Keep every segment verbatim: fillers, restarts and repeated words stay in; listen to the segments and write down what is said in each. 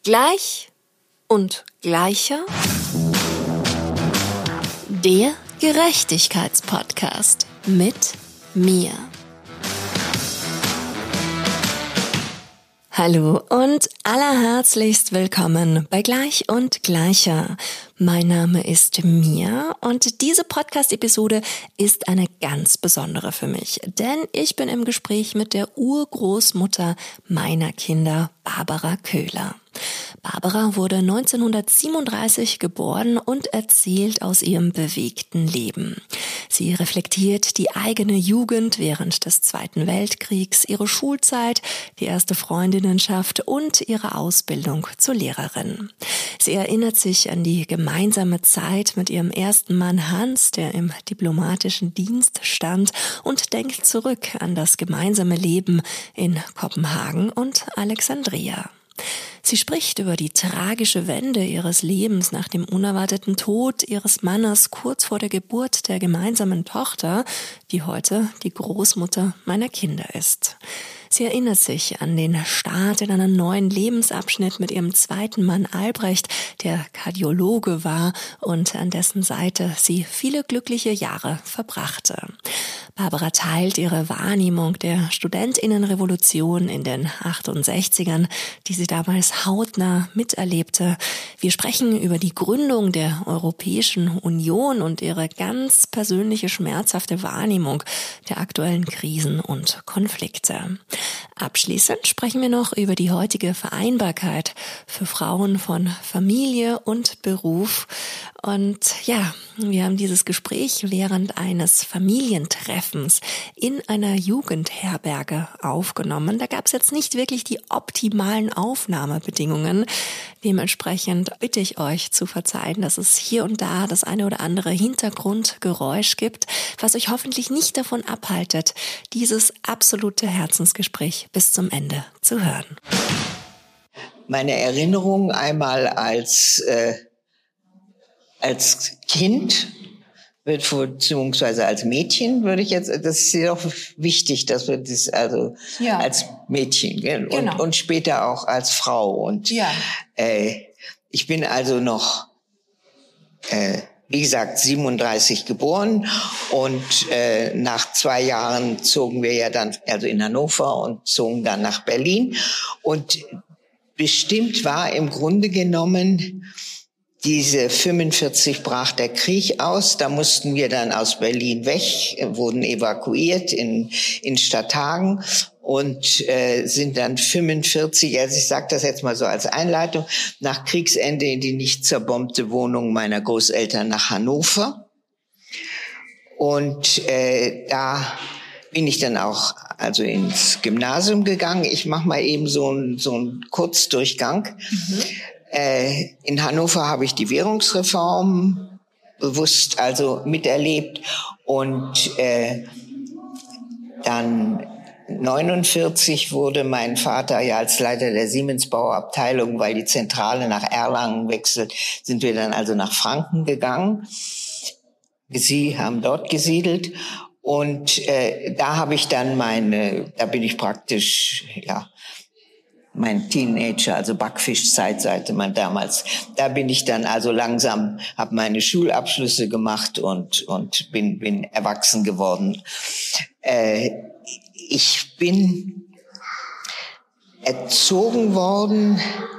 Gleich und gleicher. Der Gerechtigkeitspodcast mit mir. Hallo und allerherzlichst willkommen bei Gleich und Gleicher. Mein Name ist Mia und diese Podcast-Episode ist eine ganz besondere für mich, denn ich bin im Gespräch mit der Urgroßmutter meiner Kinder, Barbara Köhler. Barbara wurde neunzehnhundertsiebenunddreißig geboren und erzählt aus ihrem bewegten Leben. Sie reflektiert die eigene Jugend während des Zweiten Weltkriegs, ihre Schulzeit, die erste Freundinnenschaft und ihre Ausbildung zur Lehrerin. Sie erinnert sich an die gemeinsame Zeit mit ihrem ersten Mann Hans, der im diplomatischen Dienst stand, und denkt zurück an das gemeinsame Leben in Kopenhagen und Alexandria. Sie spricht über die tragische Wende ihres Lebens nach dem unerwarteten Tod ihres Mannes kurz vor der Geburt der gemeinsamen Tochter, die heute die Großmutter meiner Kinder ist. Sie erinnert sich an den Start in einen neuen Lebensabschnitt mit ihrem zweiten Mann Albrecht, der Kardiologe war und an dessen Seite sie viele glückliche Jahre verbrachte. Barbara teilt ihre Wahrnehmung der Studentinnenrevolution in den achtundsechzigern, die sie damals hautnah miterlebte. Wir sprechen über die Gründung der Europäischen Union und ihre ganz persönliche schmerzhafte Wahrnehmung der aktuellen Krisen und Konflikte. Abschließend sprechen wir noch über die heutige Vereinbarkeit für Frauen von Familie und Beruf. Und ja, wir haben dieses Gespräch während eines Familientreffens in einer Jugendherberge aufgenommen. Da gab es jetzt nicht wirklich die optimalen Aufnahmebedingungen. Dementsprechend bitte ich euch zu verzeihen, dass es hier und da das eine oder andere Hintergrundgeräusch gibt, was euch hoffentlich nicht davon abhaltet, dieses absolute Herzensgespräch bis zum Ende zu hören. Meine Erinnerung einmal als äh, als Kind, beziehungsweise als Mädchen würde ich jetzt, das ist ja auch wichtig, dass wir das also ja. als Mädchen gell? Genau. und, und später auch als Frau. Und ja. äh, ich bin also noch, äh, wie gesagt, siebenunddreißig geboren und äh, nach zwei Jahren zogen wir ja dann, also in Hannover und zogen dann nach Berlin. Und bestimmt war im Grunde genommen diese fünfundvierzig brach der Krieg aus, da mussten wir dann aus Berlin weg, wurden evakuiert in in Stadthagen und äh, sind dann fünfundvierzig, also ich sage das jetzt mal so als Einleitung, nach Kriegsende in die nicht zerbombte Wohnung meiner Großeltern nach Hannover. Und äh, da bin ich dann auch also ins Gymnasium gegangen. Ich mache mal eben so einen so einen Kurzdurchgang. Mhm. In Hannover habe ich die Währungsreform bewusst also miterlebt und äh, dann neunundvierzig wurde mein Vater ja als Leiter der Siemens-Bauabteilung, weil die Zentrale nach Erlangen wechselt, sind wir dann also nach Franken gegangen. Sie haben dort gesiedelt und äh, da habe ich dann meine, da bin ich praktisch, ja, mein Teenager, also Backfischzeit, sagte man damals. Da bin ich dann also langsam, habe meine Schulabschlüsse gemacht und und bin bin erwachsen geworden. Äh, ich bin erzogen worden.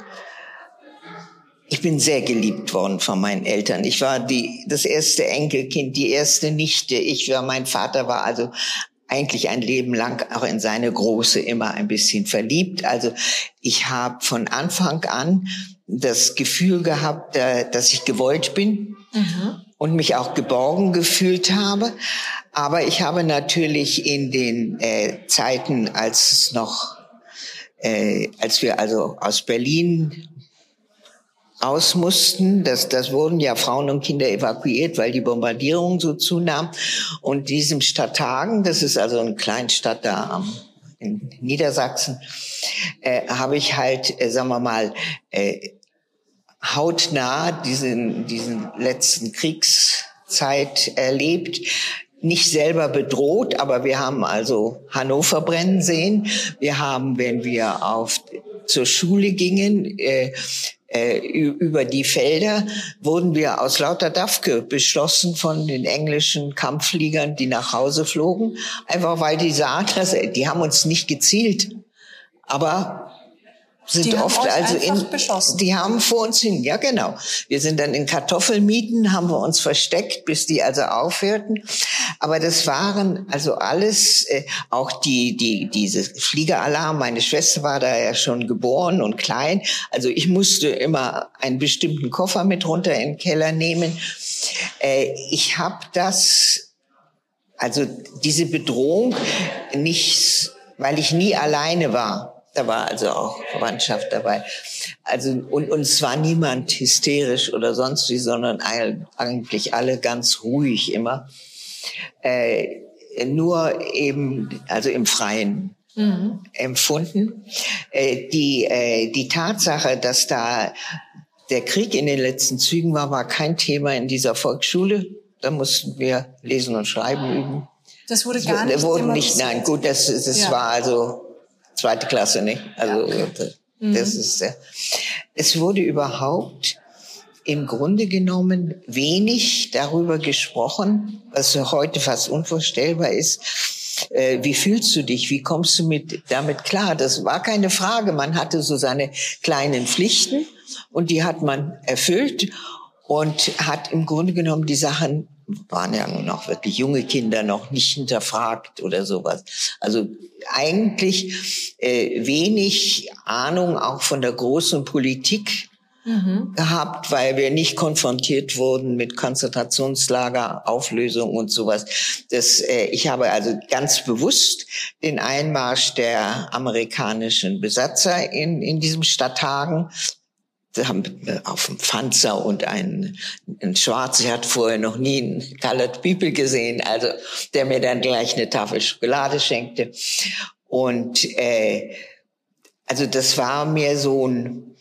Ich bin sehr geliebt worden von meinen Eltern. Ich war die das erste Enkelkind, die erste Nichte. Ich war, mein Vater war also eigentlich ein Leben lang auch in seine Große immer ein bisschen verliebt. Also ich habe von Anfang an das Gefühl gehabt, dass ich gewollt bin mhm. und mich auch geborgen gefühlt habe. Aber ich habe natürlich in den äh, Zeiten, als es noch, äh, als wir also aus Berlin raus mussten. Das, das wurden ja Frauen und Kinder evakuiert, weil die Bombardierung so zunahm. Und diesem Stadthagen, das ist also eine Kleinstadt da in Niedersachsen, äh, habe ich halt, äh, sagen wir mal, äh, hautnah diesen, diesen letzten Kriegszeit erlebt. Nicht selber bedroht, aber wir haben also Hannover brennen sehen. Wir haben, wenn wir auf zur Schule gingen, äh, äh, über die Felder, wurden wir aus lauter Dafke beschlossen von den englischen Kampffliegern, die nach Hause flogen. Einfach weil die sahen, dass, die haben uns nicht gezielt, aber sind die oft haben euch also in, beschossen. Die haben vor uns hin, ja genau. Wir sind dann in Kartoffelmieten, haben wir uns versteckt, bis die also aufhörten. Aber das waren also alles, äh, auch die, die, diese Fliegeralarm. Meine Schwester war da ja schon geboren und klein. Also ich musste immer einen bestimmten Koffer mit runter in den Keller nehmen. Äh, ich habe das, also diese Bedrohung nicht, weil ich nie alleine war. Da war also auch Verwandtschaft dabei. Also, und, und es war niemand hysterisch oder sonst wie, sondern eigentlich alle ganz ruhig immer. Äh, nur eben, also im Freien mhm. empfunden. Äh, die, äh, die Tatsache, dass da der Krieg in den letzten Zügen war, war kein Thema in dieser Volksschule. Da mussten wir lesen und schreiben üben. Das wurde gar nicht thematisiert? Nicht, nein, gut, das, das ja. war also zweite Klasse, nicht? Also, ja, okay. das, das mhm. ist, äh, es wurde überhaupt im Grunde genommen wenig darüber gesprochen, was heute fast unvorstellbar ist. Äh, wie fühlst du dich? Wie kommst du mit, damit klar? Das war keine Frage. Man hatte so seine kleinen Pflichten und die hat man erfüllt und hat im Grunde genommen die Sachen, waren ja noch wirklich junge Kinder, noch nicht hinterfragt oder sowas. Also eigentlich äh, wenig Ahnung auch von der großen Politik mhm. gehabt, weil wir nicht konfrontiert wurden mit Konzentrationslager, Auflösung und sowas. Das, äh, ich habe also ganz bewusst den Einmarsch der amerikanischen Besatzer in, in diesem Stadthagen, wir haben auf dem Panzer und ein, ein Schwarzer, er hat vorher noch nie einen Colored People gesehen, also der mir dann gleich eine Tafel Schokolade schenkte. Und äh, also das war mir so ein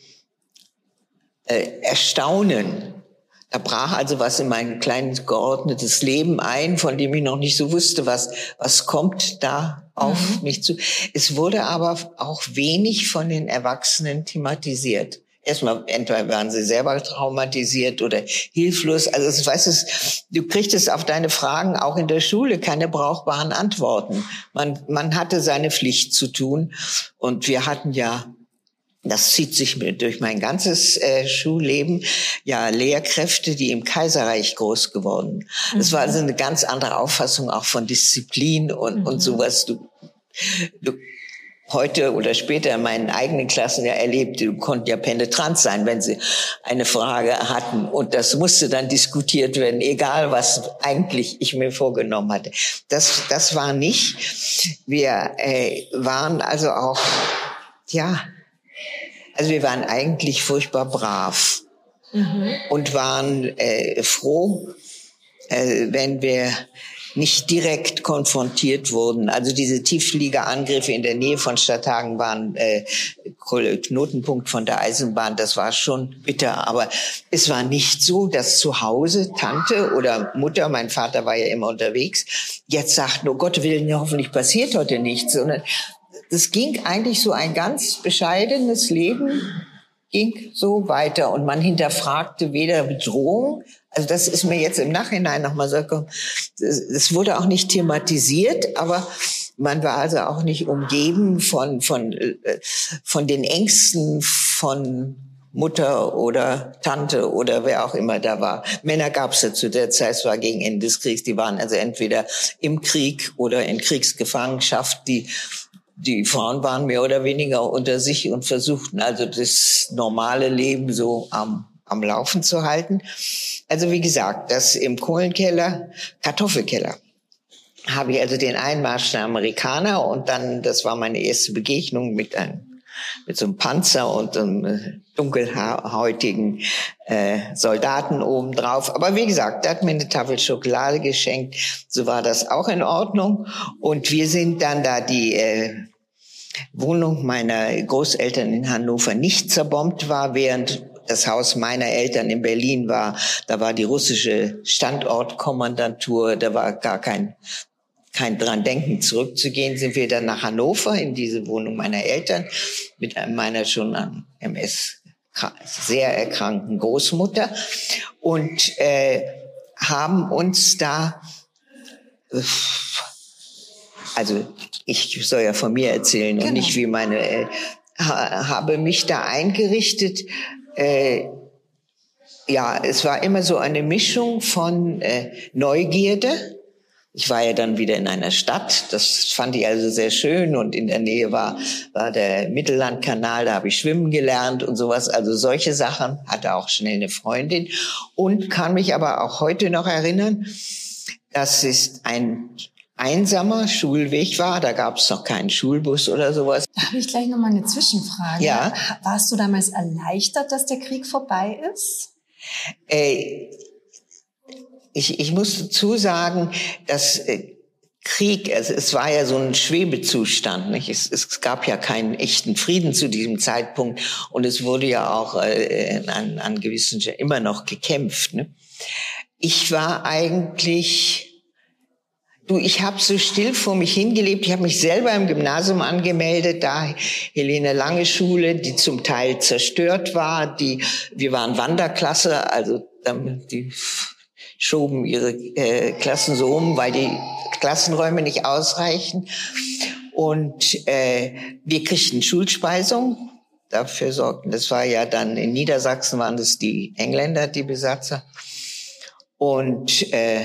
äh, Erstaunen. Da brach also was in mein kleines geordnetes Leben ein, von dem ich noch nicht so wusste, was was kommt da auf mhm. mich zu. Es wurde aber auch wenig von den Erwachsenen thematisiert. Erstmal, entweder waren sie selber traumatisiert oder hilflos. Also, ich weiß es, du kriegtest auf deine Fragen auch in der Schule keine brauchbaren Antworten. Man, man hatte seine Pflicht zu tun. Und wir hatten ja, das zieht sich mir durch mein ganzes äh, Schulleben, ja, Lehrkräfte, die im Kaiserreich groß geworden. Mhm. Das war also eine ganz andere Auffassung auch von Disziplin und, mhm. und sowas. Du, du, heute oder später in meinen eigenen Klassen ja erlebt, die konnten ja penetrant sein, wenn sie eine Frage hatten. Und das musste dann diskutiert werden, egal was eigentlich ich mir vorgenommen hatte. Das, das war nicht. Wir äh, waren also auch, ja, also wir waren eigentlich furchtbar brav mhm. und waren äh, froh, äh, wenn wir nicht direkt konfrontiert wurden. Also diese Tieffliegerangriffe in der Nähe von Stadthagen waren äh, Knotenpunkt von der Eisenbahn. Das war schon bitter. Aber es war nicht so, dass zu Hause Tante oder Mutter, mein Vater war ja immer unterwegs, jetzt sagten, oh Gott willen, hoffentlich passiert heute nichts. Sondern es ging eigentlich so ein ganz bescheidenes Leben, ging so weiter. Und man hinterfragte weder Bedrohung, also das ist mir jetzt im Nachhinein nochmal so gekommen. Es wurde auch nicht thematisiert, aber man war also auch nicht umgeben von, von, von den Ängsten von Mutter oder Tante oder wer auch immer da war. Männer gab es ja zu der Zeit, es war gegen Ende des Kriegs, die waren also entweder im Krieg oder in Kriegsgefangenschaft. Die, die Frauen waren mehr oder weniger unter sich und versuchten also das normale Leben so am am Laufen zu halten. Also wie gesagt, das im Kohlenkeller, Kartoffelkeller, habe ich also den Einmarsch der Amerikaner und dann, das war meine erste Begegnung mit einem, mit so einem Panzer und einem dunkelhäutigen äh, Soldaten obendrauf. Aber wie gesagt, der hat mir eine Tafel Schokolade geschenkt, so war das auch in Ordnung. Und wir sind dann da die äh, Wohnung meiner Großeltern in Hannover nicht zerbombt war, während das Haus meiner Eltern in Berlin war. Da war die russische Standortkommandantur, da war gar kein kein dran denken, zurückzugehen, sind wir dann nach Hannover in diese Wohnung meiner Eltern mit meiner schon an M S sehr erkrankten Großmutter und äh, haben uns da, also ich soll ja von mir erzählen und genau. nicht wie meine, äh, ha, habe mich da eingerichtet. Äh, ja, es war immer so eine Mischung von äh, Neugierde. Ich war ja dann wieder in einer Stadt, das fand ich also sehr schön und in der Nähe war, war der Mittellandkanal, da habe ich schwimmen gelernt und sowas, also solche Sachen, hatte auch schnell eine Freundin und kann mich aber auch heute noch erinnern, dass es ein einsamer Schulweg war, da gab es noch keinen Schulbus oder sowas. Da habe ich gleich noch mal eine Zwischenfrage. Ja. Warst du damals erleichtert, dass der Krieg vorbei ist? Äh, Ich, ich muss dazu sagen, dass äh, Krieg, also es war ja so ein Schwebezustand, nicht? Es, es gab ja keinen echten Frieden zu diesem Zeitpunkt und es wurde ja auch äh, an, an gewissen Stellen immer noch gekämpft. Ne? Ich war eigentlich, du, ich habe so still vor mich hingelebt. Ich habe mich selber im Gymnasium angemeldet, da Helene Lange Schule, die zum Teil zerstört war. Die, wir waren Wanderklasse, also die schoben ihre äh, Klassen so um, weil die Klassenräume nicht ausreichen. Und äh, wir kriegten Schulspeisung. Dafür sorgten, das war ja dann in Niedersachsen, waren das die Engländer, die Besatzer. Und äh,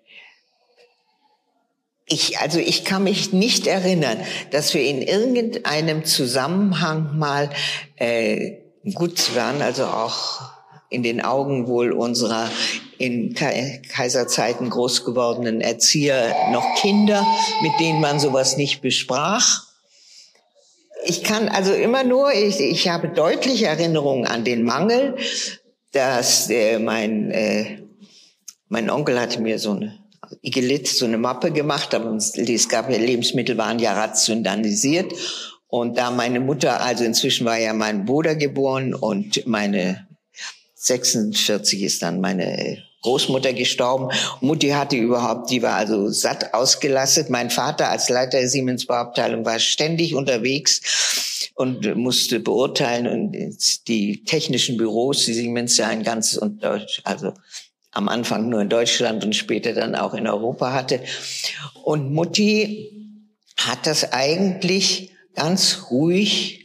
ich, also ich kann mich nicht erinnern, dass wir in irgendeinem Zusammenhang mal, äh, gut, sie waren also auch in den Augen wohl unserer in Kaiserzeiten groß gewordenen Erzieher noch Kinder, mit denen man sowas nicht besprach. Ich kann also immer nur, ich, ich habe deutliche Erinnerungen an den Mangel, dass äh, mein äh, mein Onkel hatte mir so eine Igelit, so eine Mappe gemacht, aber es gab ja, Lebensmittel waren ja rationalisiert. Und da meine Mutter, also inzwischen war ja mein Bruder geboren und meine sechsundvierzig ist dann meine Großmutter gestorben. Mutti hatte überhaupt, die war also satt ausgelastet. Mein Vater als Leiter der Siemens-Bauabteilung war ständig unterwegs und musste beurteilen und die technischen Büros, die Siemens ja ein ganzes und Deutsch, also am Anfang nur in Deutschland und später dann auch in Europa hatte. Und Mutti hat das eigentlich ganz ruhig,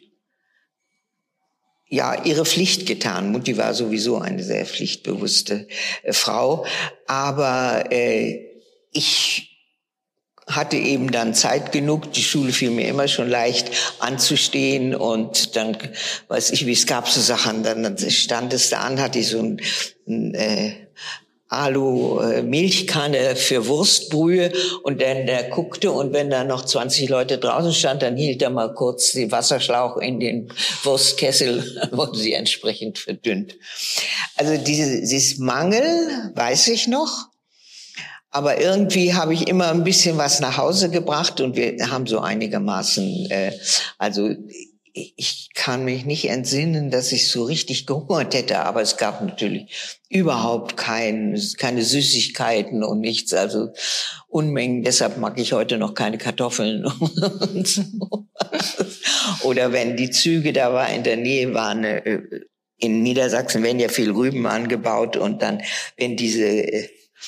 ja, ihre Pflicht getan. Mutti war sowieso eine sehr pflichtbewusste äh, Frau. Aber äh, ich hatte eben dann Zeit genug. Die Schule fiel mir immer schon leicht anzustehen. Und dann, weiß ich, wie es gab so Sachen, dann stand es da an, hatte ich so ein, ein äh, Alu-Milchkanne für Wurstbrühe und dann der guckte und wenn da noch zwanzig Leute draußen stand, dann hielt er mal kurz den Wasserschlauch in den Wurstkessel, dann wurden sie entsprechend verdünnt. Also diese, dieses Mangel weiß ich noch, aber irgendwie habe ich immer ein bisschen was nach Hause gebracht und wir haben so einigermaßen, äh, also ich kann mich nicht entsinnen, dass ich so richtig gehungert hätte, aber es gab natürlich überhaupt kein, keine Süßigkeiten und nichts, also Unmengen. Deshalb mag ich heute noch keine Kartoffeln und so. Oder wenn die Züge da war in der Nähe waren, in Niedersachsen werden ja viel Rüben angebaut und dann, wenn diese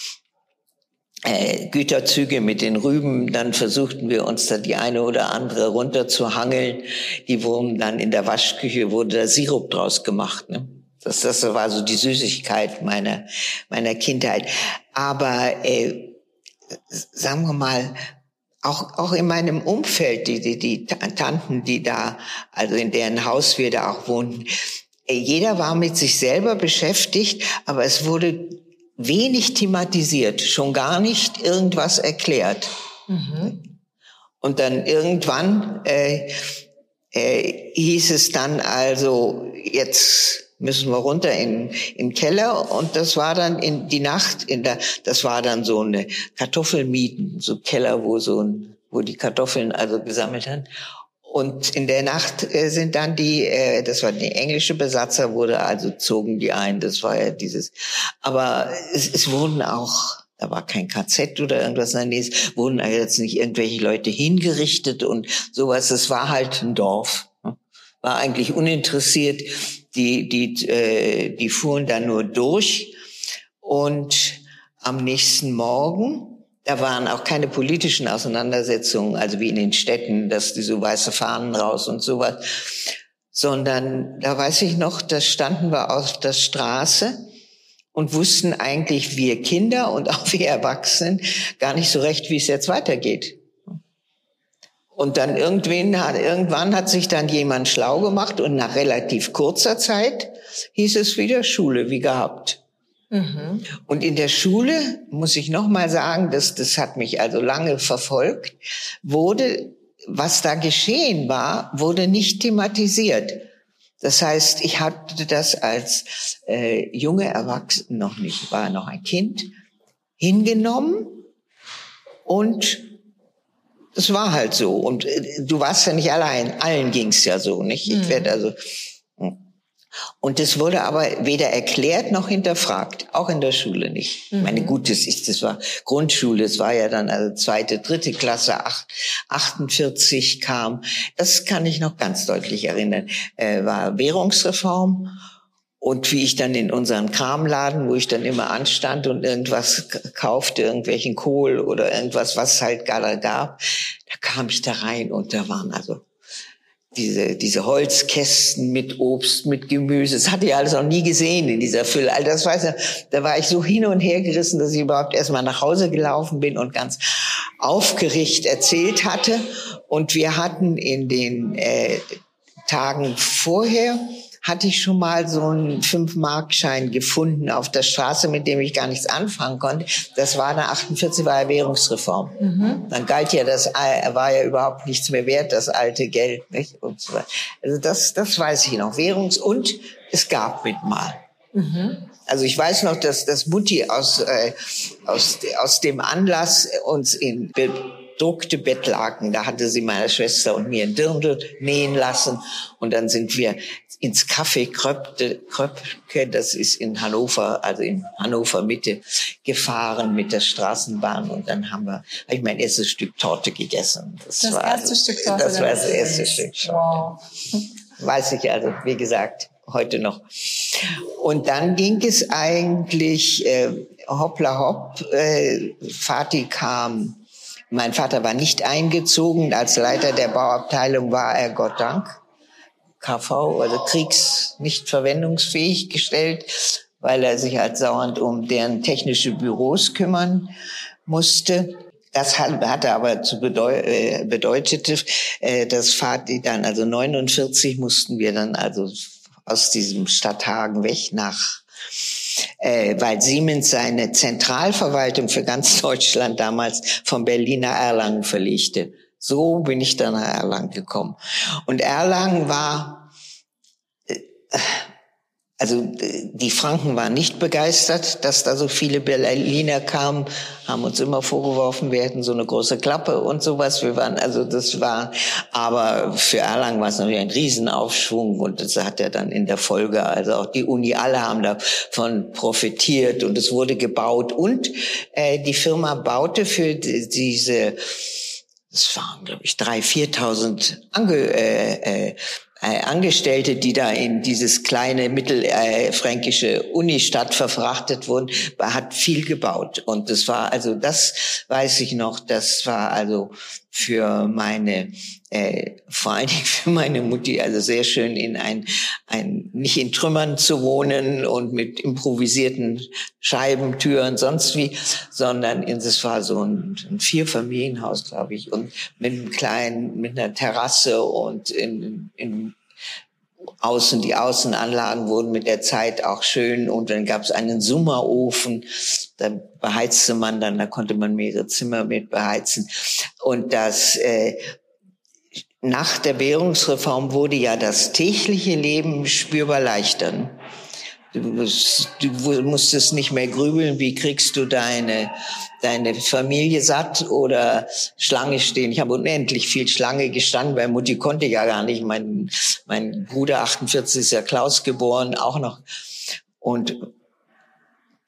Äh, Güterzüge mit den Rüben, dann versuchten wir uns da die eine oder andere runterzuhangeln. Die wurden dann in der Waschküche, wurde da Sirup draus gemacht. Ne? Das, das war so die Süßigkeit meiner, meiner Kindheit. Aber äh, sagen wir mal, auch, auch in meinem Umfeld, die, die, die Tanten, die da, also in deren Haus wir da auch wohnten, äh, jeder war mit sich selber beschäftigt, aber es wurde wenig thematisiert, schon gar nicht irgendwas erklärt. Mhm. Und dann irgendwann äh, äh, hieß es dann also, jetzt müssen wir runter in in Keller und das war dann in die Nacht in der, das war dann so eine Kartoffelmieten, so Keller, wo so ein, wo die Kartoffeln also gesammelt haben. Und in der Nacht äh, sind dann die, äh, das war die englische Besatzer, wurde also zogen die ein, das war ja dieses. Aber es, es wurden auch da war kein K Z oder irgendwas, nein, es wurden jetzt nicht irgendwelche Leute hingerichtet und sowas, es war halt ein Dorf, war eigentlich uninteressiert, die, die, äh, die fuhren da nur durch und am nächsten Morgen, da waren auch keine politischen Auseinandersetzungen, also wie in den Städten, dass die so weiße Fahnen raus und sowas, sondern da weiß ich noch, da standen wir auf der Straße und wussten eigentlich wir Kinder und auch wir Erwachsenen gar nicht so recht, wie es jetzt weitergeht. Und dann irgendwann hat, irgendwann hat sich dann jemand schlau gemacht und nach relativ kurzer Zeit hieß es wieder Schule wie gehabt. Mhm. Und in der Schule, muss ich noch mal sagen, das, das hat mich also lange verfolgt, wurde, was da geschehen war, wurde nicht thematisiert. Das heißt, ich hatte das als äh, junge Erwachsene noch nicht, war noch ein Kind, hingenommen und es war halt so. Und äh, du warst ja nicht allein, allen ging's ja so, nicht? Ich werde also und das wurde aber weder erklärt noch hinterfragt, auch in der Schule nicht. Mhm. Ich meine, gut, das ist, das war Grundschule, es war ja dann also zweite, dritte Klasse, acht, achtundvierzig kam, das kann ich noch ganz deutlich erinnern, äh, war Währungsreform. Und wie ich dann in unserem Kramladen, wo ich dann immer anstand und irgendwas kaufte, irgendwelchen Kohl oder irgendwas, was halt gerade gab, da kam ich da rein und da waren also diese diese Holzkästen mit Obst, mit Gemüse. Das hatte ich alles noch nie gesehen in dieser Fülle. Also das weiß ich, da war ich so hin und her gerissen, dass ich überhaupt erstmal nach Hause gelaufen bin und ganz aufgeregt erzählt hatte. Und wir hatten in den äh, Tagen vorher hatte ich schon mal so einen fünf-Mark-Schein gefunden auf der Straße, mit dem ich gar nichts anfangen konnte. Das war dann achtundvierzig, war ja Währungsreform. Mhm. Dann galt ja das, war ja überhaupt nichts mehr wert, das alte Geld, nicht? Und so weiter. Also das, das weiß ich noch. Währungs- und es gab mit mal. Mhm. Also ich weiß noch, dass, dass Mutti aus, äh, aus, aus dem Anlass uns in bedruckte Bettlaken, da hatte sie meiner Schwester und mir ein Dirndl nähen lassen und dann sind wir ins Café Kröpke, Kröpke, das ist in Hannover, also in Hannover Mitte, gefahren mit der Straßenbahn und dann haben wir, habe ich mein erstes Stück Torte gegessen. Das, das war erste also, Stück Torte? Das war das erste Stück Torte. Wow. Weiß ich also, wie gesagt, heute noch. Und dann ging es eigentlich äh, hoppla hopp. Äh, Vati kam, mein Vater war nicht eingezogen, als Leiter der Bauabteilung war er, Gott Dank, K V, also kriegs nicht verwendungsfähig gestellt, weil er sich halt dauernd um deren technische Büros kümmern musste. Das hatte aber zu bedeu äh, bedeutete, äh, dass Vati dann, also neunundvierzig mussten wir dann also aus diesem Stadthagen weg nach, äh, weil Siemens seine Zentralverwaltung für ganz Deutschland damals von Berlin nach Erlangen verlegte. So bin ich dann nach Erlangen gekommen. Und Erlangen war, äh, also die Franken waren nicht begeistert, dass da so viele Berliner kamen, haben uns immer vorgeworfen, wir hätten so eine große Klappe und sowas. Wir waren, also das war, aber für Erlangen war es natürlich ein Riesenaufschwung und das hat ja dann in der Folge, also auch die Uni, alle haben davon profitiert und es wurde gebaut und äh, die Firma baute für die, diese, es waren glaube ich drei, viertausend Ange, äh, äh, Angestellte, die da in dieses kleine mittelfränkische äh, Unistadt verfrachtet wurden, hat viel gebaut. Und das war, also das weiß ich noch, das war also für meine, äh, vor allen Dingen für meine Mutti, also sehr schön in ein, ein, nicht in Trümmern zu wohnen und mit improvisierten Scheiben, Türen, sonst wie, sondern in, das war so ein, ein Vierfamilienhaus, glaube ich, und mit einem kleinen, mit einer Terrasse und in, in Außen, die Außenanlagen wurden mit der Zeit auch schön und dann gab es einen Summerofen, da beheizte man dann, da konnte man mehrere Zimmer mit beheizen und das äh, nach der Währungsreform wurde ja das tägliche Leben spürbar leichter. Du, du musstest nicht mehr grübeln, wie kriegst du deine deine Familie satt oder Schlange stehen. Ich habe unendlich viel Schlange gestanden, weil Mutti konnte ja gar nicht. Mein mein Bruder achtundvierzig ist ja Klaus geboren, auch noch. Und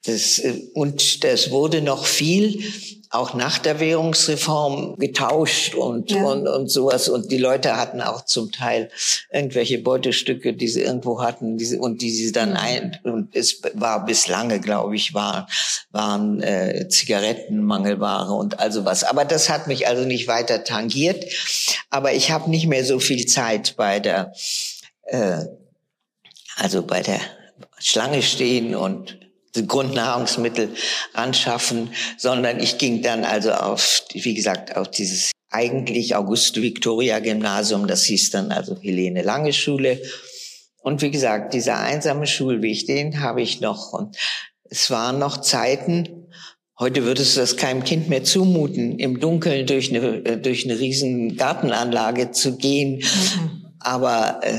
Das, und das wurde noch viel, auch nach der Währungsreform, getauscht und, ja. und, und sowas. Und die Leute hatten auch zum Teil irgendwelche Beutestücke, die sie irgendwo hatten, diese, und die sie dann ein, und es war bis lange, glaube ich, war, waren äh, Zigaretten Mangelware und also was. Aber das hat mich also nicht weiter tangiert. Aber ich habe nicht mehr so viel Zeit bei der, äh, also bei der Schlange stehen und Grundnahrungsmittel anschaffen, sondern ich ging dann also auf, wie gesagt, auf dieses eigentlich Auguste-Victoria-Gymnasium, das hieß dann also Helene-Lange-Schule. Und wie gesagt, dieser einsame Schulweg, den habe ich noch. Und es waren noch Zeiten, heute würdest du das keinem Kind mehr zumuten, im Dunkeln durch eine, durch eine riesen Gartenanlage zu gehen. Mhm. Aber äh,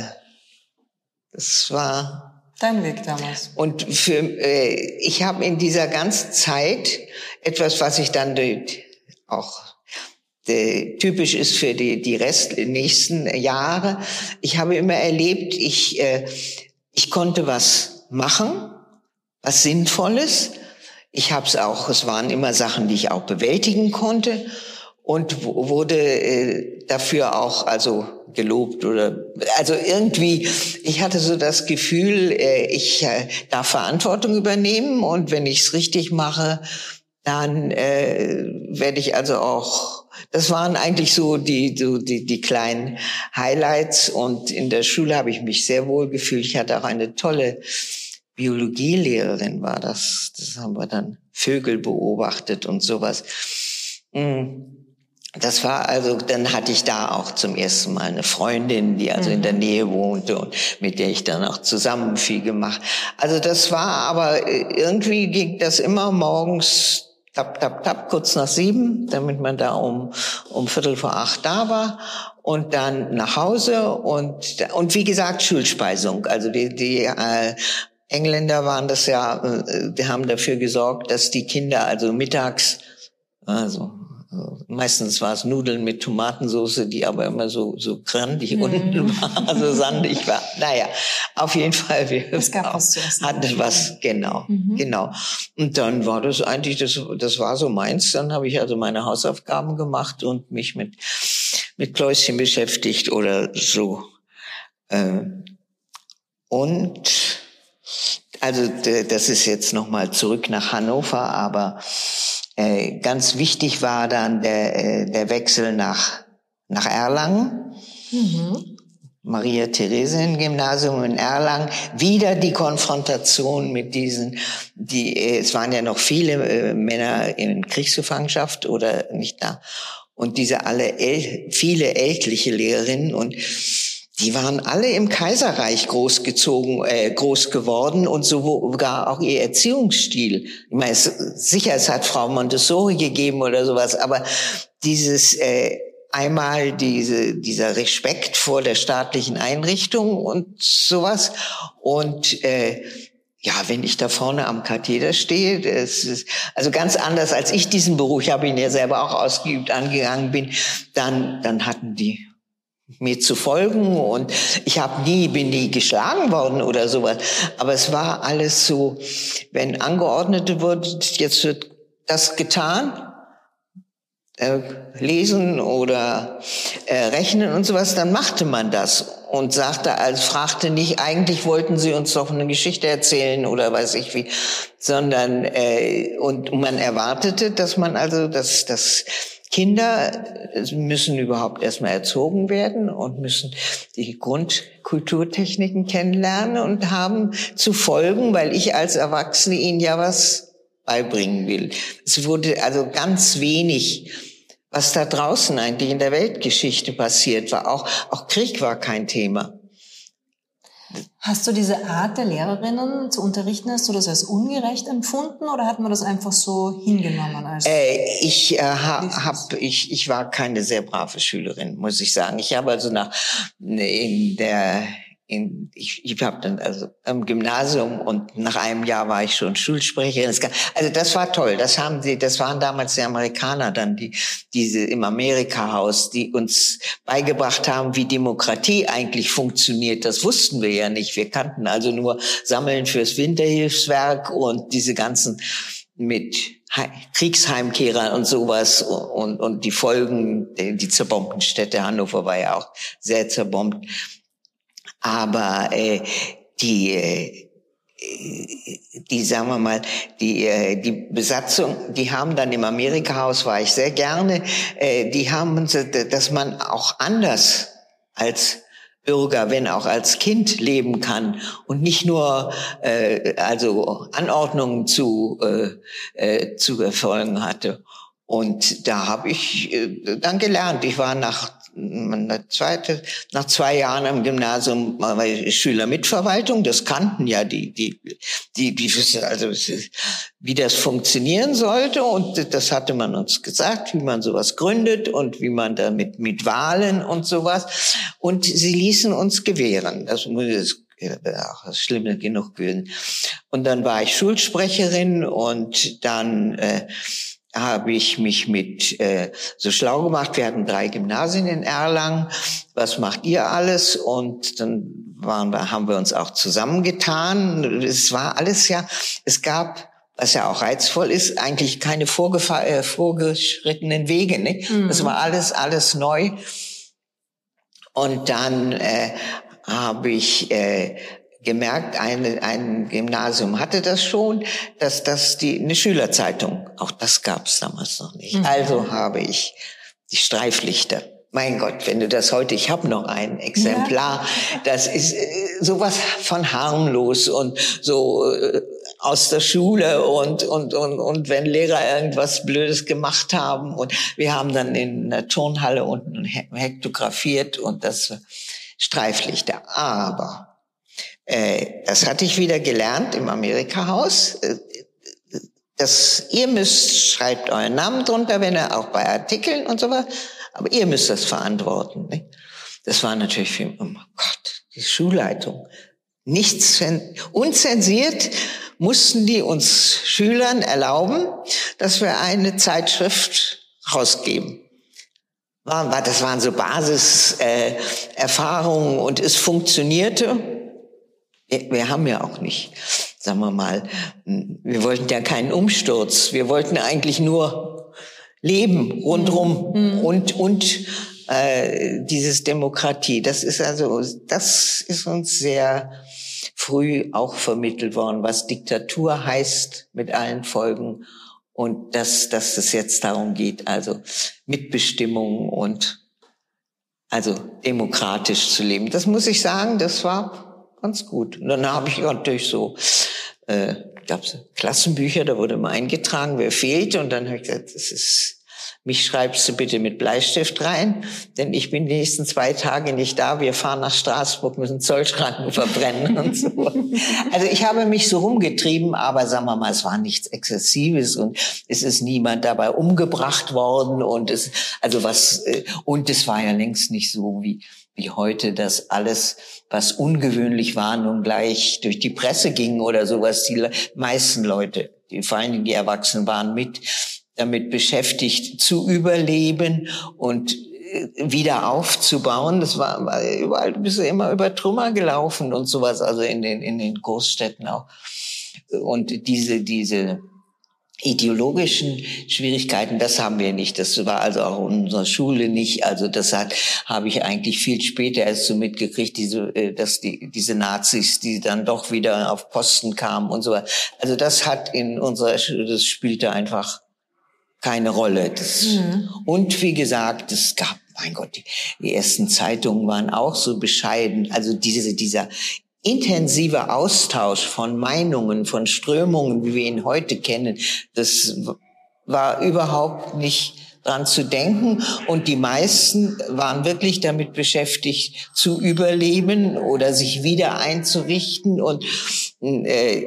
das war dein Weg damals. Und für äh, ich habe in dieser ganzen Zeit etwas, was ich dann auch äh, typisch ist für die die Rest nächsten Jahre. Ich habe immer erlebt, ich äh, ich konnte was machen, was Sinnvolles. Ich habe es auch. Es waren immer Sachen, die ich auch bewältigen konnte und wurde äh, dafür auch also gelobt oder also irgendwie, ich hatte so das Gefühl, ich darf Verantwortung übernehmen und wenn ich es richtig mache, dann äh, werde ich also auch, das waren eigentlich so die, so die die kleinen Highlights und in der Schule habe ich mich sehr wohl gefühlt. Ich hatte auch eine tolle Biologielehrerin, war das, das haben wir dann Vögel beobachtet und sowas. Mhm. Das war also, dann hatte ich da auch zum ersten Mal eine Freundin, die also mhm. in der Nähe wohnte und mit der ich dann auch zusammen viel gemacht. Also das war aber, irgendwie ging das immer morgens tap, tap, tap, kurz nach sieben, damit man da um, um Viertel vor acht da war und dann nach Hause und, und wie gesagt, Schulspeisung. Also die, die, äh, Engländer waren das ja, äh, die haben dafür gesorgt, dass die Kinder also mittags, also, meistens war es Nudeln mit Tomatensauce, die aber immer so so grandig mm. unten war, so sandig war. Naja, auf jeden Fall, wir es gab was zu essen. Hatten was, genau, mhm. genau. Und dann war das eigentlich, das das war so meins. Dann habe ich also meine Hausaufgaben gemacht und mich mit mit Kläuschen beschäftigt oder so. Und also das ist jetzt nochmal zurück nach Hannover, aber Äh, ganz wichtig war dann der, äh, der Wechsel nach, nach Erlangen. Mhm. Maria-Theresien-Gymnasium in Erlangen. Wieder die Konfrontation mit diesen, die, äh, es waren ja noch viele äh, Männer in Kriegsgefangenschaft oder nicht da. Und diese alle, äl- viele ältliche Lehrerinnen und die waren alle im Kaiserreich großgezogen, äh, groß geworden und sogar auch ihr Erziehungsstil. Ich meine, es, sicher, es hat Frau Montessori gegeben oder sowas, aber dieses äh, einmal diese dieser Respekt vor der staatlichen Einrichtung und sowas und äh, ja, wenn ich da vorne am Katheder stehe, das ist also ganz anders als ich diesen Beruf, ich habe ihn ja selber auch ausgeübt, angegangen bin, dann dann hatten die mir zu folgen und ich habe nie, bin nie geschlagen worden oder sowas. Aber es war alles so, wenn angeordnet wurde, jetzt wird das getan, äh, lesen oder äh, rechnen und sowas, dann machte man das und sagte, also fragte nicht, eigentlich wollten Sie uns doch eine Geschichte erzählen oder weiß ich wie, sondern äh, und man erwartete, dass man also, dass das Kinder müssen überhaupt erstmal erzogen werden und müssen die Grundkulturtechniken kennenlernen und haben zu folgen, weil ich als Erwachsene ihnen ja was beibringen will. Es wurde also ganz wenig, was da draußen eigentlich in der Weltgeschichte passiert war. Auch, auch Krieg war kein Thema. Hast du diese Art der Lehrerinnen zu unterrichten, hast du das als ungerecht empfunden oder hat man das einfach so hingenommen? Als äh, ich, äh, ha, hab, ich, ich war keine sehr brave Schülerin, muss ich sagen. Ich habe also nach in der in, ich, ich habe dann also im Gymnasium und nach einem Jahr war ich schon Schulsprecherin. Also das war toll. Das haben sie, das waren damals die Amerikaner dann, die diese im Amerika-Haus, die uns beigebracht haben, wie Demokratie eigentlich funktioniert. Das wussten wir ja nicht. Wir kannten also nur Sammeln fürs Winterhilfswerk und diese ganzen mit Kriegsheimkehrern und sowas und und die Folgen, die, die zerbombten Städte. Hannover war ja auch sehr zerbombt. Aber äh, die, äh, die, sagen wir mal, die, äh, die Besatzung, die haben dann im Amerika-Haus, war ich sehr gerne, äh, die haben, dass man auch anders als Bürger, wenn auch als Kind leben kann und nicht nur äh, also Anordnungen zu äh, äh, zu befolgen hatte. Und da habe ich äh, dann gelernt. Ich war nach eine zweite, nach zwei Jahren im Gymnasium war Schülermitverwaltung. Das kannten ja die, die, die, die wissen also, wie das funktionieren sollte. Und das hatte man uns gesagt, wie man sowas gründet und wie man damit mit Wahlen und sowas. Und sie ließen uns gewähren. Das muss auch schlimm genug gewesen. Und dann war ich Schulsprecherin und dann äh, habe ich mich mit äh, so schlau gemacht. Wir hatten drei Gymnasien in Erlangen. Was macht ihr alles? Und dann waren wir, haben wir uns auch zusammengetan. Es war alles ja, es gab, was ja auch reizvoll ist, eigentlich keine vorgefa- äh, vorgeschrittenen Wege. Ne? Mhm. Das war alles, alles neu. Und dann äh, habe ich äh, gemerkt, eine, ein Gymnasium hatte das schon, dass das die eine Schülerzeitung, auch das gab es damals noch nicht. Mhm. Also habe ich die Streiflichter. Mein Gott, wenn du das heute, ich habe noch ein Exemplar, ja. Das ist äh, sowas von harmlos und so äh, aus der Schule und und und und wenn Lehrer irgendwas Blödes gemacht haben und wir haben dann in der Turnhalle unten hektografiert und das Streiflichter. Aber Äh, das hatte ich wieder gelernt im Amerika-Haus. Äh, das, ihr müsst, schreibt euren Namen drunter, wenn er auch bei Artikeln und sowas, aber ihr müsst das verantworten. Ne? Das war natürlich für mich, oh Gott, die Schulleitung. Nichts, unzensiert mussten die uns Schülern erlauben, dass wir eine Zeitschrift rausgeben. Das waren so Basiserfahrungen äh, und es funktionierte. Wir haben ja auch nicht, sagen wir mal, wir wollten ja keinen Umsturz. Wir wollten eigentlich nur leben rundrum mhm. und und äh, dieses Demokratie. Das ist also, das ist uns sehr früh auch vermittelt worden, was Diktatur heißt mit allen Folgen und dass dass es jetzt darum geht, also Mitbestimmung und also demokratisch zu leben. Das muss ich sagen, das war ganz gut. Und dann habe ich natürlich so, äh, gab's Klassenbücher, da wurde mal eingetragen, wer fehlt. Und dann habe ich gesagt, das ist, mich schreibst du bitte mit Bleistift rein, denn ich bin die nächsten zwei Tage nicht da. Wir fahren nach Straßburg, müssen Zollschranken verbrennen und so. Also ich habe mich so rumgetrieben, aber sagen wir mal, es war nichts Exzessives und es ist niemand dabei umgebracht worden und es, also was, und es war ja längst nicht so wie wie heute, dass alles, was ungewöhnlich war, nun gleich durch die Presse ging oder sowas. Die meisten Leute, die, vor allem die Erwachsenen, waren mit damit beschäftigt, zu überleben und wieder aufzubauen. Das war, war überall, du bist ja immer über Trümmer gelaufen und sowas, also in den, in den Großstädten auch. Und diese, diese ideologischen Schwierigkeiten, das haben wir nicht. Das war also auch in unserer Schule nicht. Also das hat, habe ich eigentlich viel später erst so mitgekriegt, diese, dass die, diese Nazis, die dann doch wieder auf Posten kamen und so weiter. Also das hat in unserer Schule, das spielte einfach keine Rolle. Das, mhm. Und wie gesagt, es gab, mein Gott, die, die ersten Zeitungen waren auch so bescheiden. Also diese, dieser intensiver Austausch von Meinungen, von Strömungen, wie wir ihn heute kennen, das war überhaupt nicht dran zu denken. Und die meisten waren wirklich damit beschäftigt, zu überleben oder sich wieder einzurichten und äh,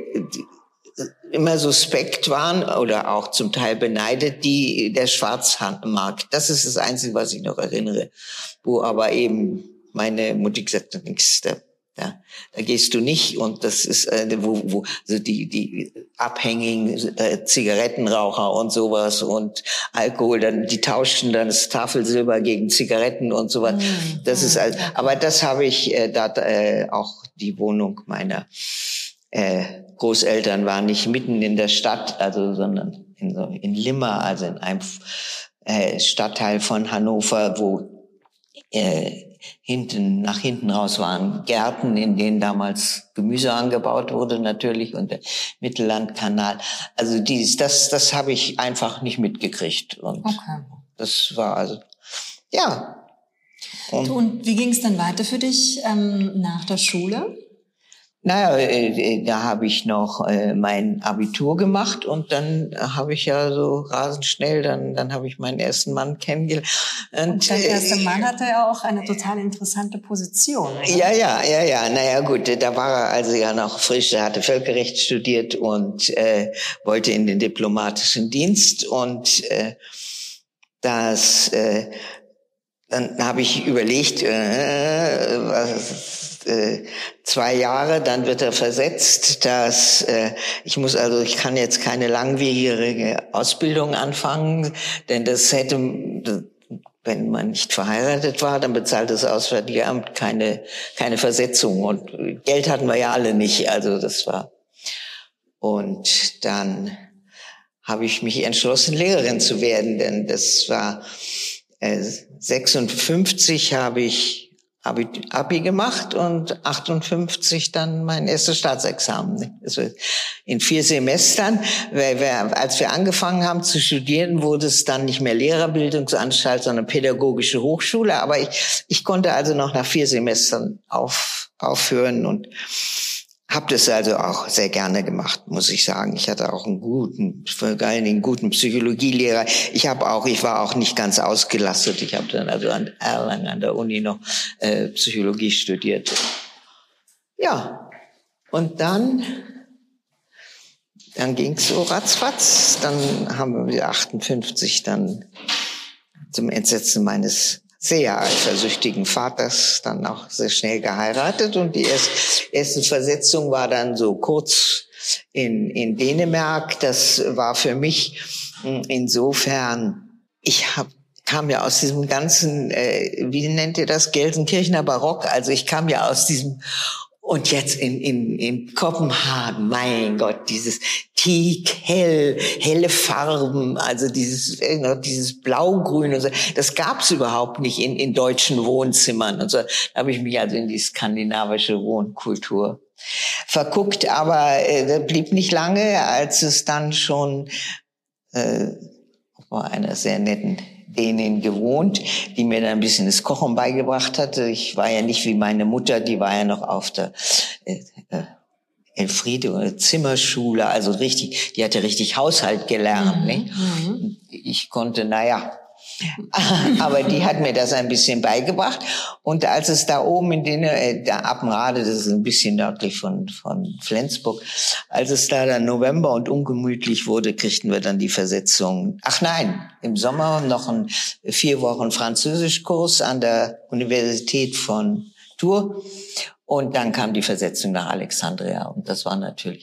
immer suspekt waren oder auch zum Teil beneidet, die der Schwarzmarkt. Das ist das Einzige, was ich noch erinnere. Wo aber eben meine Mutti gesagt hat, nix, da Da, da gehst du nicht, und das ist äh, wo, wo also die die abhängigen äh, Zigarettenraucher und sowas und Alkohol, dann die tauschten dann das Tafelsilber gegen Zigaretten und sowas. Mm, das mm, ist also, okay. Aber das habe ich äh, da äh, auch die Wohnung meiner äh, Großeltern war nicht mitten in der Stadt, also sondern in so in Limmer, also in einem äh, Stadtteil von Hannover, wo äh, hinten, nach hinten raus waren Gärten, in denen damals Gemüse angebaut wurde natürlich, und der Mittellandkanal. Also dies, das, das habe ich einfach nicht mitgekriegt. Und okay. Das war also, ja. Und, und wie ging es dann weiter für dich ähm, nach der Schule? Naja, äh, da habe ich noch äh, mein Abitur gemacht, und dann habe ich ja so rasend schnell, dann dann habe ich meinen ersten Mann kennengelernt. Und, und dein erster äh, Mann hatte ja auch eine total interessante Position. Oder? Ja, ja, ja, ja. Naja, gut, da war er also ja noch frisch. Er hatte Völkerrecht studiert und äh, wollte in den diplomatischen Dienst, und äh, das äh, dann habe ich überlegt, äh, was Äh, zwei Jahre, dann wird er versetzt. Dass äh, ich muss also, ich kann jetzt keine langwierige Ausbildung anfangen, denn das hätte, wenn man nicht verheiratet war, dann bezahlt das Auswärtige Amt keine keine Versetzung, und Geld hatten wir ja alle nicht. Also das war. Und dann habe ich mich entschlossen, Lehrerin zu werden, denn das war äh, sechsundfünfzig habe ich Abi, Abi gemacht und achtundfünfzig dann mein erstes Staatsexamen. Also in vier Semestern. Weil wir, als wir angefangen haben zu studieren, wurde es dann nicht mehr Lehrerbildungsanstalt, sondern Pädagogische Hochschule. Aber ich, ich konnte also noch nach vier Semestern auf, aufhören und habe das also auch sehr gerne gemacht, muss ich sagen. Ich hatte auch einen guten, vor allen Dingen einen guten Psychologielehrer. Ich habe auch, ich war auch nicht ganz ausgelastet. Ich habe dann also an Erlangen an der Uni noch äh, Psychologie studiert. Ja, und dann, dann ging's so ratzfatz. Dann haben wir achtundfünfzig dann zum Entsetzen meines sehr eifersüchtigen Vaters dann auch sehr schnell geheiratet, und die erste, erste Versetzung war dann so kurz in, in Dänemark. Das war für mich insofern, ich hab, kam ja aus diesem ganzen, äh, wie nennt ihr das, Gelsenkirchener Barock, also ich kam ja aus diesem. Und jetzt in, in, in Kopenhagen, mein Gott, dieses Teak, hell, helle Farben, also dieses, dieses Blaugrün und so, das gab's überhaupt nicht in, in deutschen Wohnzimmern. Und so, da habe ich mich also in die skandinavische Wohnkultur verguckt, aber äh, das blieb nicht lange, als es dann schon, äh, war einer sehr netten Dänin gewohnt, die mir dann ein bisschen das Kochen beigebracht hatte. Ich war ja nicht wie meine Mutter, die war ja noch auf der äh, äh, Elfriede oder Zimmerschule, also richtig, die hatte richtig Haushalt gelernt. Mhm. Nicht? Mhm. Ich konnte, naja, aber die hat mir das ein bisschen beigebracht. Und als es da oben in den, äh, da Appenrade, das ist ein bisschen nördlich von, von Flensburg, als es da dann November und ungemütlich wurde, kriegten wir dann die Versetzung. Ach nein, im Sommer noch ein vier Wochen Französischkurs an der Universität von Tours. Und dann kam die Versetzung nach Alexandria. Und das war natürlich,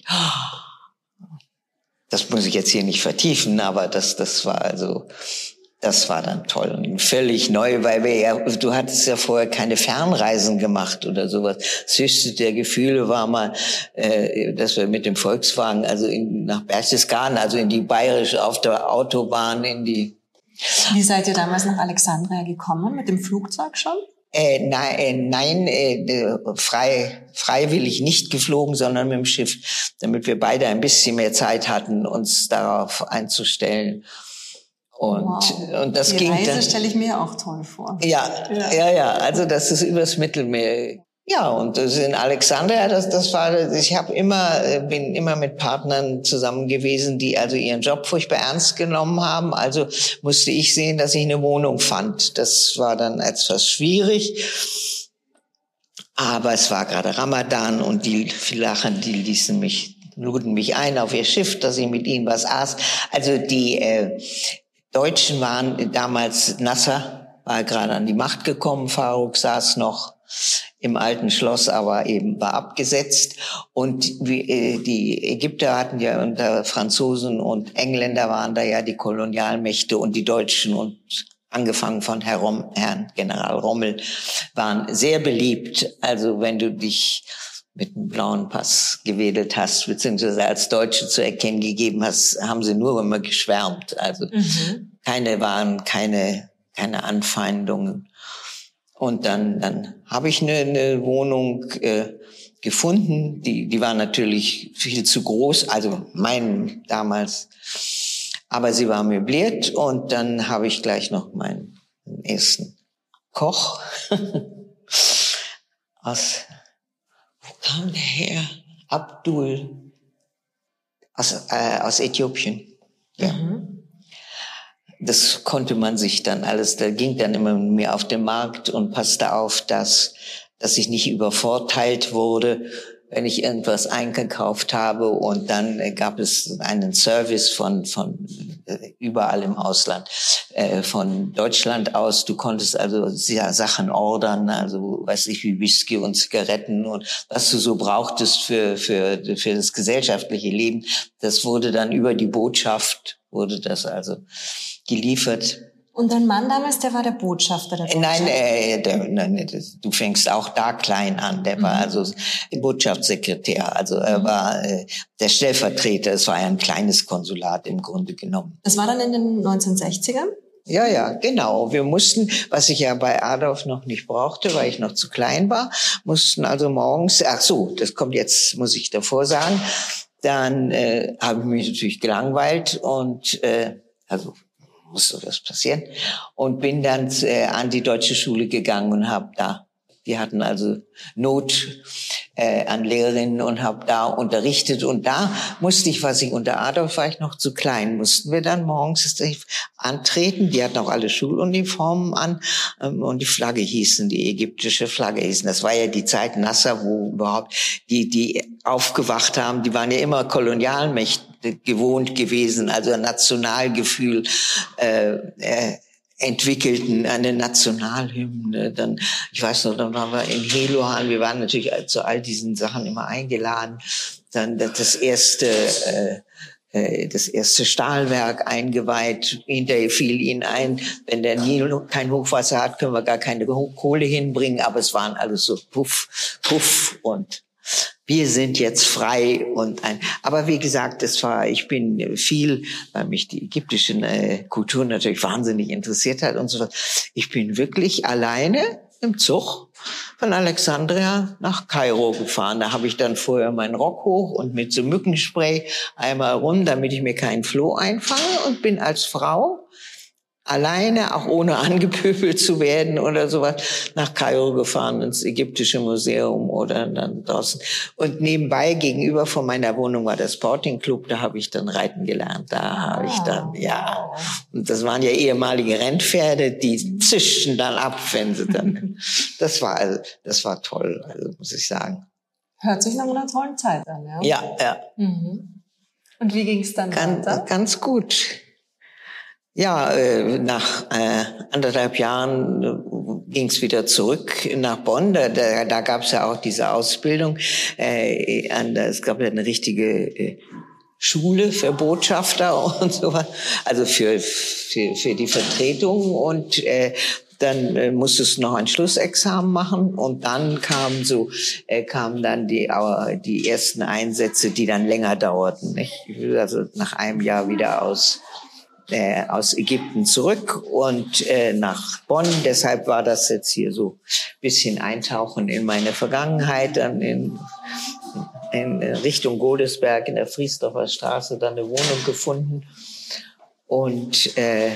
das muss ich jetzt hier nicht vertiefen, aber das, das war also, das war dann toll und völlig neu, weil wir ja, du hattest ja vorher keine Fernreisen gemacht oder sowas. Das höchste der Gefühle war mal, äh, dass wir mit dem Volkswagen, also in, nach Berchtesgaden, also in die Bayerische, auf der Autobahn, in die. Wie seid ihr damals nach Alexandria gekommen? Mit dem Flugzeug schon? Äh, nein, äh, nein äh, frei, freiwillig nicht geflogen, sondern mit dem Schiff, damit wir beide ein bisschen mehr Zeit hatten, uns darauf einzustellen. Und, wow. und das Die ging Reise dann, stelle ich mir auch toll vor. Ja, ja, ja, ja. Also das ist übers Mittelmeer. Ja, und das in Alexandria, das, das war, ich habe immer, bin immer mit Partnern zusammen gewesen, die also ihren Job furchtbar ernst genommen haben. Also musste ich sehen, dass ich eine Wohnung fand. Das war dann etwas schwierig. Aber es war gerade Ramadan, und die Lachen, die ließen mich, luden mich ein auf ihr Schiff, dass ich mit ihnen was aß. Also die äh, Deutschen waren damals, Nasser war gerade an die Macht gekommen, Faruk saß noch im alten Schloss, aber eben war abgesetzt. Und die Ägypter hatten ja unter Franzosen und Engländer waren da ja die Kolonialmächte und die Deutschen und angefangen von Herr Rom, Herrn General Rommel waren sehr beliebt. Also wenn du dich mit einem blauen Pass gewedelt hast, beziehungsweise als Deutsche zu erkennen gegeben hast, haben sie nur immer geschwärmt. Also mhm. keine waren, keine, keine Anfeindungen. Und dann, dann habe ich eine, eine Wohnung äh, gefunden. Die, die war natürlich viel zu groß, also mein damals. Aber sie war möbliert und dann habe ich gleich noch meinen ersten Koch aus, wo kam der her? Abdul, aus, äh, aus Äthiopien. Ja. Mhm. Das konnte man sich dann alles, da ging dann immer mit mir auf den Markt und passte auf, dass, dass ich nicht übervorteilt wurde, wenn ich irgendwas eingekauft habe. Und dann gab es einen Service von, von überall im Ausland, äh, von Deutschland aus. Du konntest also ja, Sachen ordern, also weiß ich wie Whisky und Zigaretten und was du so brauchtest für, für, für das gesellschaftliche Leben. Das wurde dann über die Botschaft, wurde das also geliefert. Und dein Mann damals, der war der Botschafter der Botschaft? Nein, äh, der, nein das, du fängst auch da klein an. Der mhm. war also Botschaftssekretär, also er mhm. war äh, der Stellvertreter. Es war ein kleines Konsulat im Grunde genommen. Das war dann in den neunzehnhundertsechzigern? Ja, ja, genau. Wir mussten, was ich ja bei Adolf noch nicht brauchte, weil ich noch zu klein war, mussten also morgens, ach so, das kommt jetzt, muss ich davor sagen, dann äh, habe ich mich natürlich gelangweilt und äh, also musste was passieren und bin dann äh, an die deutsche Schule gegangen und habe da, die hatten also Not äh, an Lehrerinnen und habe da unterrichtet und da musste ich, was ich unter Adolf war ich noch zu klein, mussten wir dann morgens antreten, die hatten auch alle Schuluniformen an ähm, und die Flagge hießen, die ägyptische Flagge hießen, das war ja die Zeit Nasser, wo überhaupt die, die aufgewacht haben, die waren ja immer Kolonialmächte gewohnt gewesen, also ein Nationalgefühl äh, äh, entwickelten, eine Nationalhymne. Dann, ich weiß noch, dann waren wir in Helohan, wir waren natürlich zu all diesen Sachen immer eingeladen. Dann das erste, äh, äh, das erste Stahlwerk eingeweiht. Hinterher fiel ihnen ein, wenn der Nil kein Hochwasser hat, können wir gar keine Kohle hinbringen. Aber es waren alles so puff, puff und wir sind jetzt frei und ein, aber wie gesagt, es war, ich bin viel, weil mich die ägyptische äh, Kultur natürlich wahnsinnig interessiert hat und so was. Ich bin wirklich alleine im Zug von Alexandria nach Kairo gefahren. Da habe ich dann vorher meinen Rock hoch und mit so Mückenspray einmal rum, damit ich mir keinen Floh einfange und bin als Frau alleine, auch ohne angepöbelt zu werden oder sowas, nach Kairo gefahren, ins ägyptische Museum oder dann draußen. Und nebenbei, gegenüber von meiner Wohnung war der Sporting Club, da habe ich dann reiten gelernt. Da habe ich dann, ja. Und das waren ja ehemalige Rennpferde, die zischten dann ab, wenn sie dann, das war, also, das war toll, also, muss ich sagen. Hört sich nach einer tollen Zeit an, ja? Ja, ja. Mhm. Und wie ging es dann ganz, weiter? Ganz gut. Ja, äh, nach äh, anderthalb Jahren äh, ging es wieder zurück nach Bonn. Da, da, da gab es ja auch diese Ausbildung. Äh, an, es gab ja eine richtige äh, Schule für Botschafter und so was, also für für, für die Vertretung. Und äh, dann äh, musstest du noch ein Schlussexamen machen und dann kamen so äh, kamen dann die äh, die ersten Einsätze, die dann länger dauerten. Nicht? Also nach einem Jahr wieder aus Äh, aus Ägypten zurück und äh, nach Bonn. Deshalb war das jetzt hier so ein bisschen Eintauchen in meine Vergangenheit, dann in, in Richtung Godesberg in der Friesdorfer Straße dann eine Wohnung gefunden und äh,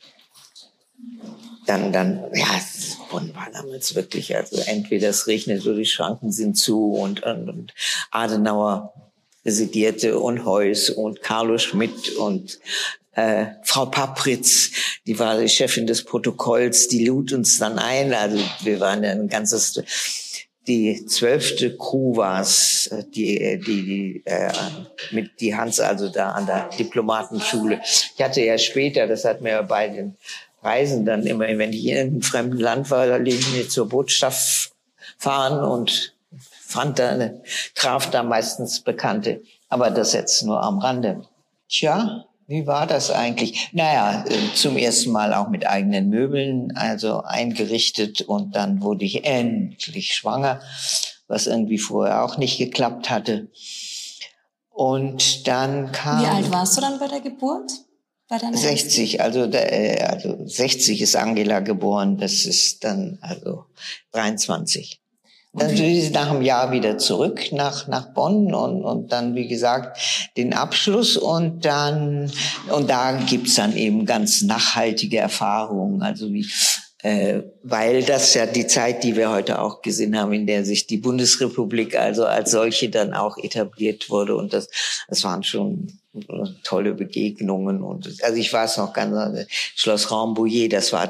dann, dann, ja, Bonn war damals wirklich, also entweder es regnet oder die Schranken sind zu und, und, und Adenauer residierte und Heuss und Carlo Schmidt und Äh, Frau Papritz, die war die Chefin des Protokolls, die lud uns dann ein. Also wir waren ja ein ganzes, die zwölfte Crew war es, die, die, die, äh, mit die Hans also da an der Diplomatenschule. Ich hatte ja später, das hat mir bei den Reisen dann immer, wenn ich in einem fremden Land war, da lief ich mir zur Botschaft fahren und fand da, eine, traf da meistens Bekannte. Aber das jetzt nur am Rande. Tja, wie war das eigentlich? Naja, zum ersten Mal auch mit eigenen Möbeln, also eingerichtet, und dann wurde ich endlich schwanger, was irgendwie vorher auch nicht geklappt hatte. Und dann kam... Wie alt warst du dann bei der Geburt? Bei deiner sechzig, also, der, also sechzig ist Angela geboren, das ist dann also dreiundzwanzig. Dann sind sie nach einem Jahr wieder zurück nach nach Bonn und und dann, wie gesagt, den Abschluss, und dann und da gibt's dann eben ganz nachhaltige Erfahrungen, also wie äh, weil das ja die Zeit, die wir heute auch gesehen haben, in der sich die Bundesrepublik also als solche dann auch etabliert wurde, und das das waren schon tolle Begegnungen. Und also ich weiß noch ganz, Schloss Rambouillet, das war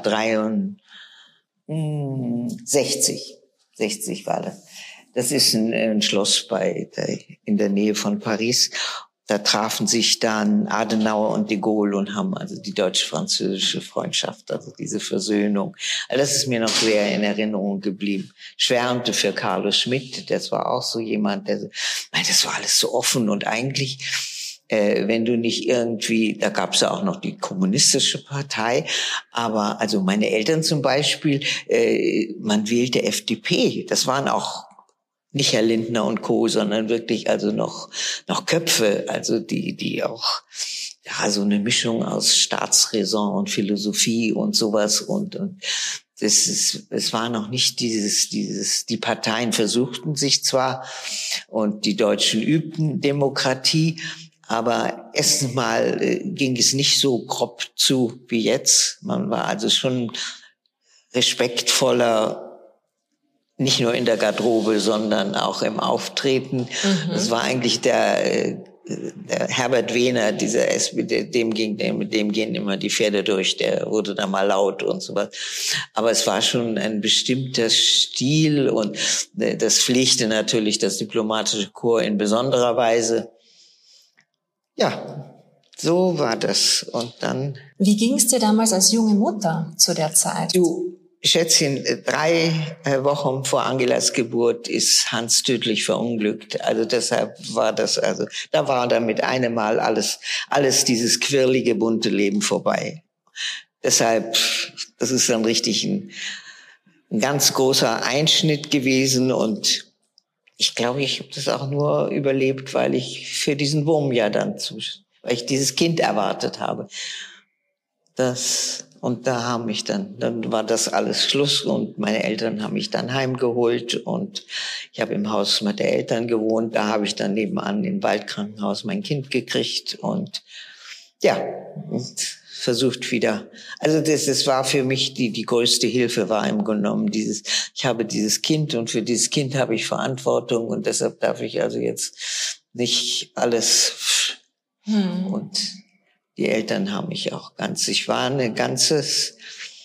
dreiundsechzig. sechzig war das. Das ist ein, ein Schloss bei der, in der Nähe von Paris. Da trafen sich dann Adenauer und de Gaulle und haben also die deutsch-französische Freundschaft, also diese Versöhnung. Also das ist mir noch sehr in Erinnerung geblieben. Schwärmte für Carlo Schmidt, das war auch so jemand, der, das war alles so offen, und eigentlich, Äh, wenn du nicht irgendwie, da gab es ja auch noch die kommunistische Partei, aber also meine Eltern zum Beispiel, äh, man wählte F D P, das waren auch nicht Herr Lindner und Co., sondern wirklich also noch noch Köpfe, also die die auch ja so eine Mischung aus Staatsräson und Philosophie und sowas, und, und das ist, es war noch nicht dieses, dieses, die Parteien versuchten sich zwar und die Deutschen übten Demokratie, aber erstens mal äh, ging es nicht so grob zu wie jetzt. Man war also schon respektvoller, nicht nur in der Garderobe, sondern auch im Auftreten. Mhm. Das war eigentlich der, der Herbert Wehner, dieser S P D, dem ging, dem, mit dem gehen immer die Pferde durch, der wurde da mal laut und sowas. Aber es war schon ein bestimmter Stil, und das pflegte natürlich das diplomatische Korps in besonderer Weise. Ja, so war das. Und dann... Wie ging es dir damals als junge Mutter zu der Zeit? Du, Schätzchen, drei Wochen vor Angelas Geburt ist Hans tödlich verunglückt. Also deshalb war das, also da war dann mit einem Mal alles, alles dieses quirlige, bunte Leben vorbei. Deshalb, das ist dann richtig ein, ein ganz großer Einschnitt gewesen, und ich glaube, ich habe das auch nur überlebt, weil ich für diesen Wurm ja dann zu, weil ich dieses Kind erwartet habe. Das, und da haben mich dann, dann war das alles Schluss, und meine Eltern haben mich dann heimgeholt, und ich habe im Haus meiner Eltern gewohnt. Da habe ich dann nebenan im Waldkrankenhaus mein Kind gekriegt, und ja, und versucht wieder. Also das, das war für mich die die größte Hilfe, war im Grunde genommen dieses, ich habe dieses Kind, und für dieses Kind habe ich Verantwortung, und deshalb darf ich also jetzt nicht alles. Hm. Und die Eltern haben mich auch ganz, ich war ein ganzes,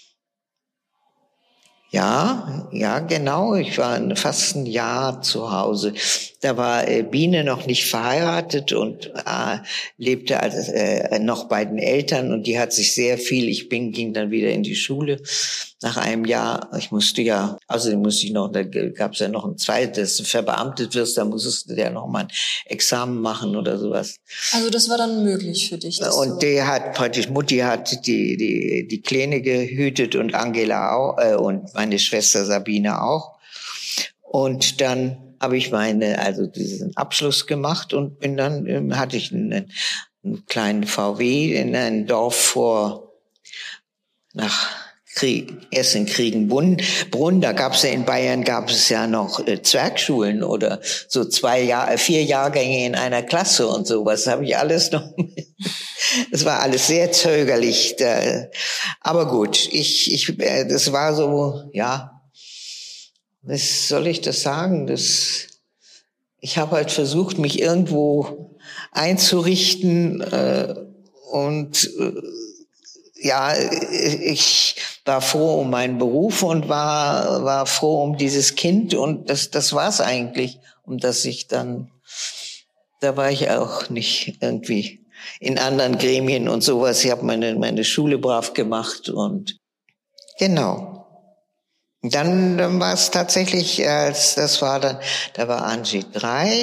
ja, ja, genau, ich war fast ein Jahr zu Hause. Da war äh, Biene noch nicht verheiratet und äh, lebte als, äh, noch bei den Eltern, und die hat sich sehr viel, ich bin, ging dann wieder in die Schule nach einem Jahr. Ich musste ja, außerdem musste ich noch, da gab es ja noch ein zweites, dass du verbeamtet wirst, da musstest du ja noch mal ein Examen machen oder sowas. Also das war dann möglich für dich? Und die hat praktisch, Mutti hat die die die Kleine gehütet, und Angela auch, äh, und meine Schwester Sabine auch. Und dann habe ich meine, also diesen Abschluss gemacht, und bin dann, ähm, hatte ich einen, einen kleinen V W in ein Dorf vor, nach Krieg, erst in Kriegenbrunn, Brunn, da gab es ja in Bayern, gab es ja noch äh, Zwergschulen oder so zwei Jahr, vier Jahrgänge in einer Klasse und sowas. Das habe ich alles noch. Das war alles sehr zögerlich. Da, aber gut, ich, ich, äh, das war so, ja, was soll ich das sagen? Das, ich habe halt versucht, mich irgendwo einzurichten, äh, und äh, ja, ich war froh um meinen Beruf und war war froh um dieses Kind, und das das war's eigentlich, um das ich dann, da war ich auch nicht irgendwie in anderen Gremien und sowas. Ich habe meine meine Schule brav gemacht, und genau. Dann, dann war es tatsächlich, als das war dann, da war Angie drei,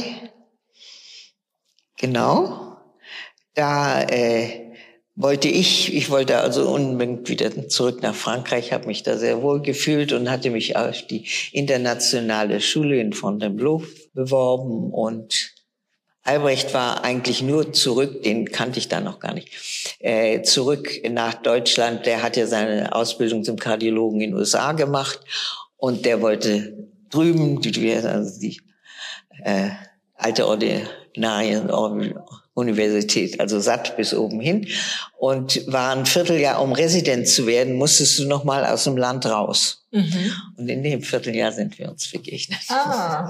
genau, da äh, wollte ich, ich wollte also unbedingt wieder zurück nach Frankreich, habe mich da sehr wohl gefühlt und hatte mich auf die internationale Schule in Fontainebleau beworben und Albrecht war eigentlich nur zurück, den kannte ich da noch gar nicht, äh, zurück nach Deutschland. Der hat ja seine Ausbildung zum Kardiologen in den U S A gemacht und der wollte drüben, die, also die äh, alte Ordinarien-Universität, also satt bis oben hin und war ein Vierteljahr, um Resident zu werden, musstest du noch mal aus dem Land raus. Mhm. Und in dem Vierteljahr sind wir uns begegnet. Ah.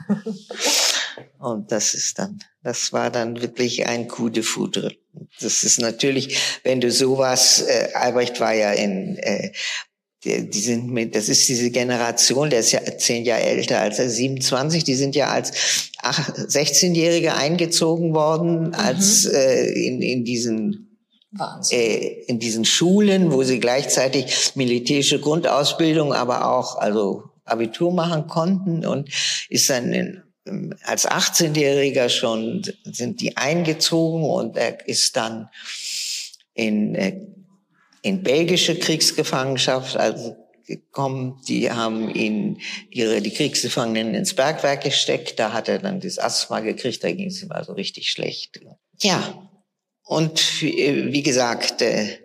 Und das ist dann, das war dann wirklich ein Coup de foudre. Das ist natürlich, wenn du sowas, äh, Albrecht war ja in, äh, die, die sind mit, das ist diese Generation, der ist ja zehn Jahre älter als er, siebenundzwanzig, die sind ja als sechzehnjährige eingezogen worden, mhm. als äh, in, in diesen Äh, in diesen Schulen, wo sie gleichzeitig militärische Grundausbildung, aber auch also Abitur machen konnten und ist dann in, als achtzehnjähriger schon sind die eingezogen und er ist dann in in belgische Kriegsgefangenschaft also gekommen. Die haben ihn ihre die Kriegsgefangenen ins Bergwerk gesteckt. Da hat er dann das Asthma gekriegt. Da ging es ihm also richtig schlecht. Ja. Und wie gesagt,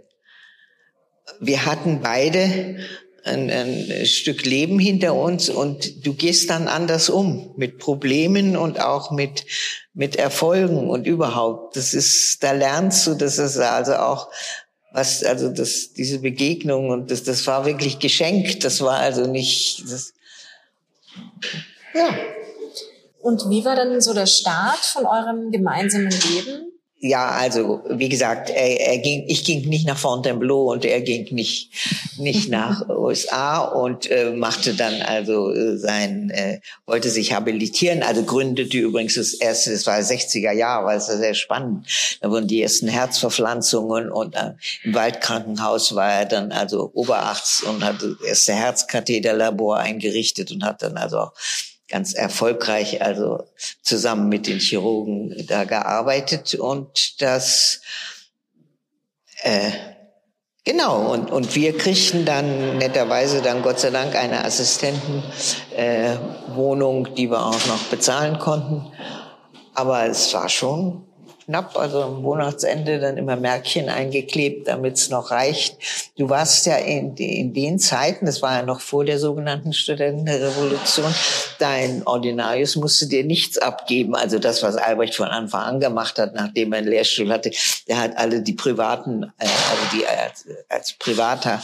wir hatten beide ein, ein Stück Leben hinter uns und du gehst dann anders um mit Problemen und auch mit mit Erfolgen und überhaupt. Das ist, da lernst du, das ist also auch was, also das diese Begegnung und das das war wirklich geschenkt. Das war also nicht das, ja. Und wie war dann so der Start von eurem gemeinsamen Leben? Ja, also wie gesagt, er, er ging, ich ging nicht nach Fontainebleau und er ging nicht nicht nach U S A und äh, machte dann also äh, sein äh, wollte sich habilitieren, also gründete übrigens das erste, das war sechziger Jahre, war es sehr spannend. Da wurden die ersten Herzverpflanzungen und äh, im Waldkrankenhaus war er dann also Oberarzt und hat das erste Herzkatheterlabor eingerichtet und hat dann also auch ganz erfolgreich, also zusammen mit den Chirurgen da gearbeitet und das, äh, genau, und, und wir kriegten dann netterweise dann Gott sei Dank eine Assistentenwohnung, äh, die wir auch noch bezahlen konnten, aber es war schon knapp, also am Monatsende dann immer Märkchen eingeklebt, damit es noch reicht. Du warst ja in, in den Zeiten, das war ja noch vor der sogenannten Studentenrevolution, dein Ordinarius musste dir nichts abgeben. Also das, was Albrecht von Anfang an gemacht hat, nachdem er einen Lehrstuhl hatte, der hat alle die privaten, also die als, als privater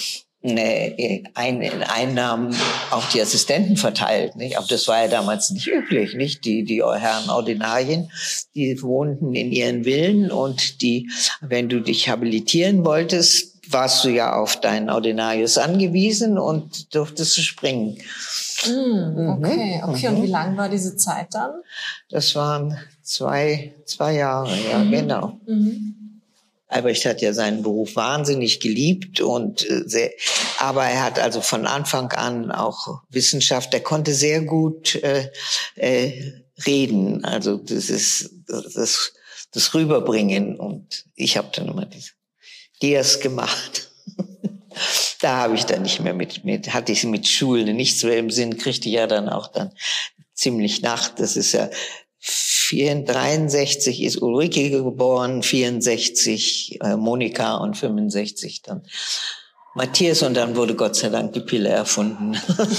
Einnahmen auf die Assistenten verteilt, nicht? Aber das war ja damals nicht üblich, nicht? Die, die Herren Ordinarien, die wohnten in ihren Villen und die, wenn du dich habilitieren wolltest, warst du ja auf deinen Ordinarius angewiesen und durftest du springen. Mm, okay, okay. Mhm. Und wie lang war diese Zeit dann? Das waren zwei, zwei Jahre, ja, mhm. genau. Mhm. Albrecht hat ja seinen Beruf wahnsinnig geliebt und äh, sehr, aber er hat also von Anfang an auch Wissenschaft, er konnte sehr gut äh, äh, reden, also das ist das, das Rüberbringen und ich habe dann immer diese Dias gemacht. Da habe ich dann nicht mehr mit, mit hatte ich mit Schulen nichts mehr im Sinn, kriegte ich ja dann auch dann ziemlich nach, das ist ja dreiundsechzig ist Ulrike geboren, vierundsechzig äh, Monika und fünfundsechzig dann Matthias und dann wurde Gott sei Dank die Pille erfunden.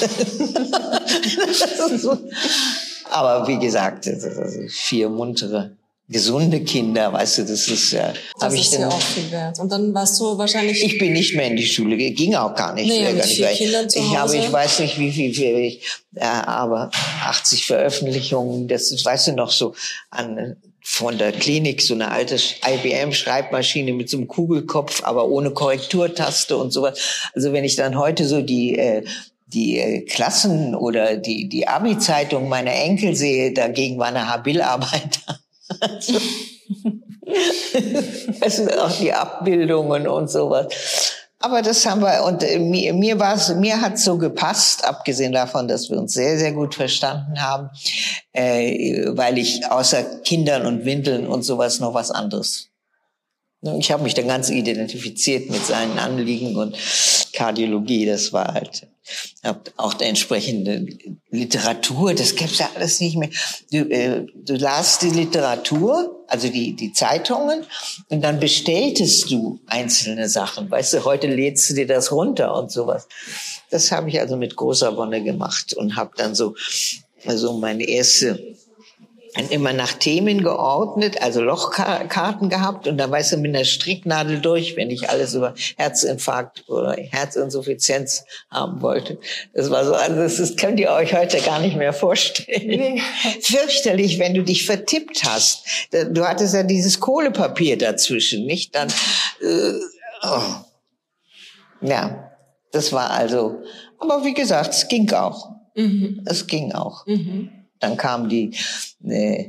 So. Aber wie gesagt, vier muntere, gesunde Kinder, weißt du, das ist ja... Das ist ja auch viel wert. Und dann warst du wahrscheinlich... Ich bin nicht mehr in die Schule, ging auch gar nicht. Nee, gar mit nicht vier Kindern zu Hause. Ich habe, ich weiß nicht, wie viel, wie viel äh, aber achtzig Veröffentlichungen, das ist, weißt du noch, so an von der Klinik, so eine alte I B M-Schreibmaschine mit so einem Kugelkopf, aber ohne Korrekturtaste und sowas. Also wenn ich dann heute so die... Äh, die äh, Klassen oder die die Abi-Zeitung meiner Enkel sehe, dagegen war eine Habil-Arbeit da. Also, es sind auch die Abbildungen und sowas. Aber das haben wir, und äh, mir, mir war's, mir hat's so gepasst, abgesehen davon, dass wir uns sehr, sehr gut verstanden haben, äh, weil ich außer Kindern und Windeln und sowas noch was anderes. Ich habe mich dann ganz identifiziert mit seinen Anliegen und Kardiologie, das war halt, hab auch der entsprechende Literatur, das gab's ja alles nicht mehr. Du, äh, du las die Literatur, also die, die Zeitungen, und dann bestelltest du einzelne Sachen. Weißt du, heute lädst du dir das runter und sowas. Das habe ich also mit großer Wonne gemacht und habe dann so, also meine erste, dann immer nach Themen geordnet, also Lochkarten gehabt und dann weißt du mit einer Stricknadel durch, wenn ich alles über Herzinfarkt oder Herzinsuffizienz haben wollte. Das war so, also das, das könnt ihr euch heute gar nicht mehr vorstellen. Nee. Fürchterlich, wenn du dich vertippt hast. Du hattest ja dieses Kohlepapier dazwischen, nicht? Dann, äh, oh. Ja, das war also, aber wie gesagt, es ging auch. Mhm. Es ging auch. Mhm. Dann kam die äh,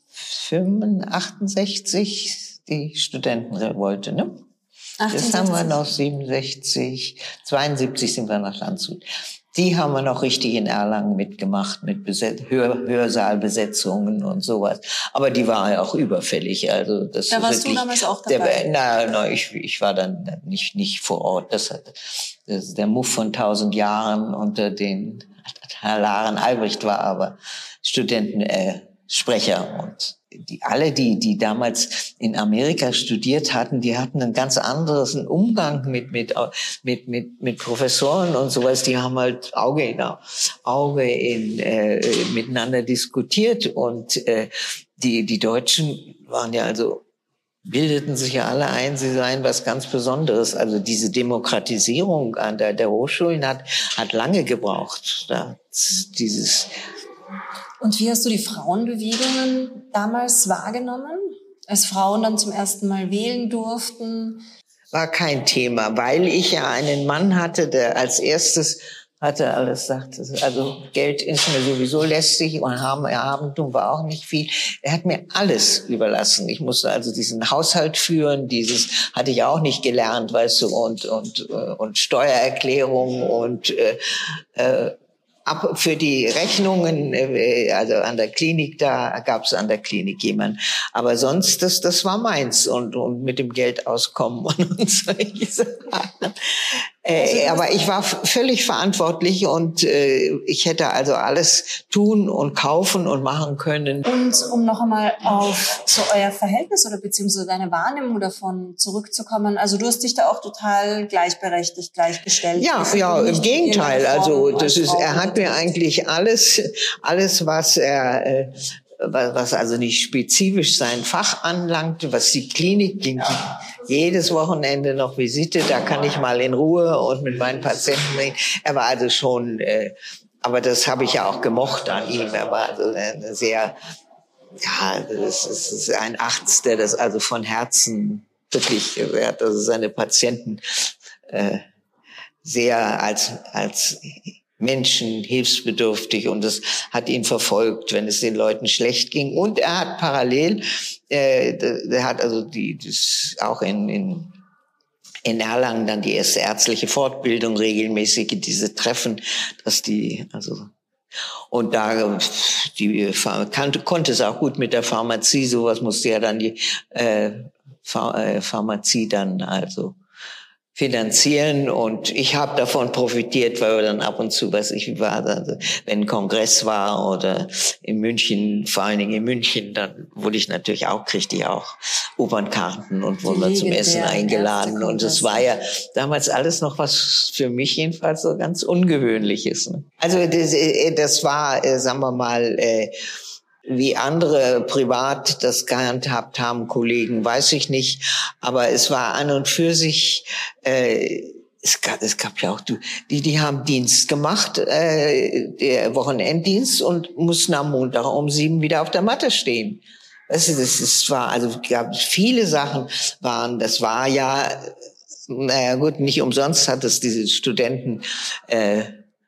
achtundsechzig, die Studentenrevolte, ne? achtundsiebzig. Das haben wir noch siebenundsechzig, zweiundsiebzig sind wir nach Landshut. Die haben wir noch richtig in Erlangen mitgemacht, mit Beset- Hör- Hörsaalbesetzungen und sowas. Aber die war ja auch überfällig. Also das da warst wirklich, du damals auch dabei? Der, na, na, ich, ich war dann nicht, nicht vor Ort. Das, das, der Muff von tausend Jahren unter den Herr Laren Albrecht war aber Studentensprecher. Äh, Sprecher. Und die, alle, die, die damals in Amerika studiert hatten, die hatten einen ganz anderes Umgang mit, mit, mit, mit, mit Professoren und sowas. Die haben halt Auge in Auge in, äh, miteinander diskutiert. Und äh, die, die Deutschen waren ja also, bildeten sich ja alle ein, sie seien was ganz Besonderes. Also diese Demokratisierung an der, der Hochschulen hat, hat lange gebraucht. Da, dieses Und wie hast du die Frauenbewegungen damals wahrgenommen, als Frauen dann zum ersten Mal wählen durften? War kein Thema, weil ich ja einen Mann hatte, der als erstes hatte alles sagte, also Geld ist mir sowieso lästig und haben Erhabentum war auch nicht viel. Er hat mir alles überlassen. Ich musste also diesen Haushalt führen, dieses hatte ich auch nicht gelernt, weißt du, und und und Steuererklärung und äh, äh, ab für die Rechnungen, also an der Klinik, da gab es an der Klinik jemanden. Aber sonst, das das war meins und und mit dem Geld auskommen und solche Sachen. Äh, aber ich war f- völlig verantwortlich und äh, ich hätte also alles tun und kaufen und machen können. Und um noch einmal auf so euer Verhältnis oder beziehungsweise deine Wahrnehmung davon zurückzukommen, also du hast dich da auch total gleichberechtigt, gleichgestellt. Ja, ja, im Gegenteil. Also das ist, er hat mir eigentlich alles, alles was er äh, was also nicht spezifisch sein Fach anlangt, was die Klinik ging, jedes Wochenende noch Visite, da kann ich mal in Ruhe und mit meinen Patienten reden. Er war also schon, äh, aber das habe ich ja auch gemocht an ihm. Er war also eine sehr, ja, das ist, das ist ein Arzt, der das also von Herzen wirklich, er hat also seine Patienten äh, sehr als als Menschen hilfsbedürftig und das hat ihn verfolgt, wenn es den Leuten schlecht ging. Und er hat parallel, äh, der hat also die das auch in, in in Erlangen dann die erste ärztliche Fortbildung regelmäßige diese Treffen, dass die also und da die kannte, konnte es auch gut mit der Pharmazie, sowas musste ja dann die äh, Pharmazie dann also finanzieren und ich habe davon profitiert, weil wir dann ab und zu, was ich war, also wenn ein Kongress war oder in München, vor allen Dingen in München, dann wurde ich natürlich auch, kriegte ich auch Opernkarten und wurde zum Essen eingeladen und es war ja damals alles noch was für mich jedenfalls so ganz Ungewöhnliches. Ne? Also das, das war, sagen wir mal, wie andere privat das gehandhabt haben, Kollegen, weiß ich nicht. Aber es war an und für sich, äh, es gab, es gab ja auch die, die haben Dienst gemacht, äh, der Wochenenddienst und mussten am Montag um sieben wieder auf der Matte stehen. Weißt du, das ist, war, also gab viele Sachen waren, das war ja, naja gut, nicht umsonst hat es diese Studenten, äh,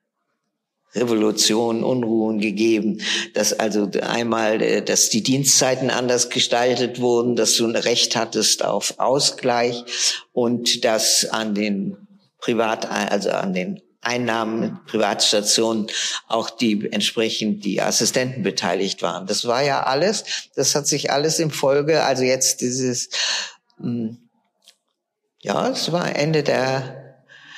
Revolution, Unruhen gegeben, dass also einmal, dass die Dienstzeiten anders gestaltet wurden, dass du ein Recht hattest auf Ausgleich und dass an den Privat, also an den Einnahmen, Privatstationen, auch die entsprechend die Assistenten beteiligt waren. Das war ja alles, das hat sich alles im Folge, also jetzt dieses, ja, es war Ende der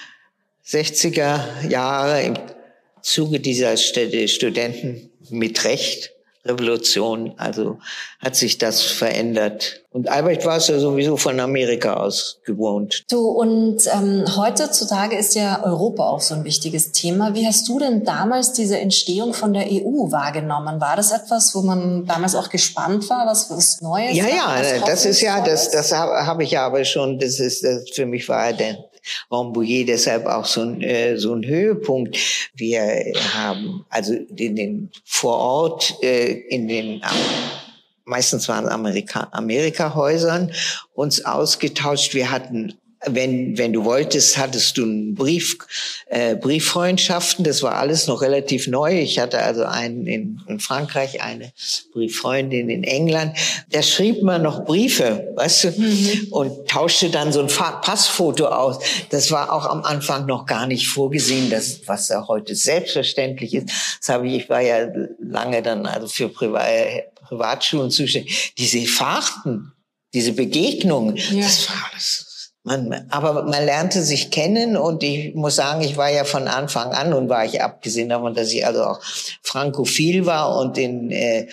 sechziger Jahre im Zuge dieser Studenten mit Recht. Revolution, also hat sich das verändert. Und Albrecht war es ja sowieso von Amerika aus gewohnt. Du, und ähm, heutzutage ist ja Europa auch so ein wichtiges Thema. Wie hast du denn damals diese Entstehung von der E U wahrgenommen? War das etwas, wo man damals auch gespannt war, was was Neues? Ja, ja, was das ist ja, das, das habe hab ich ja aber schon, das ist, das für mich war der Rambouillet deshalb auch so ein, äh, so ein Höhepunkt. Wir haben also in den vor Ort, äh, in den meistens waren es Amerika, Amerika-Häusern uns ausgetauscht. Wir hatten, wenn wenn du wolltest, hattest du einen Brief, äh, Brieffreundschaften. Das war alles noch relativ neu. Ich hatte also einen in, in Frankreich, eine Brieffreundin in England. Da schrieb man noch Briefe, weißt du, mhm. und tauschte dann so ein Passfoto aus. Das war auch am Anfang noch gar nicht vorgesehen, das, was ja heute selbstverständlich ist. Das habe ich, ich war ja lange dann also für Privat, Privatschulen zuständig. Diese Fahrten, diese Begegnungen, ja. das war alles. Man, aber man lernte sich kennen und ich muss sagen, ich war ja von Anfang an und war ich abgesehen davon, dass ich also auch frankophil war und in äh,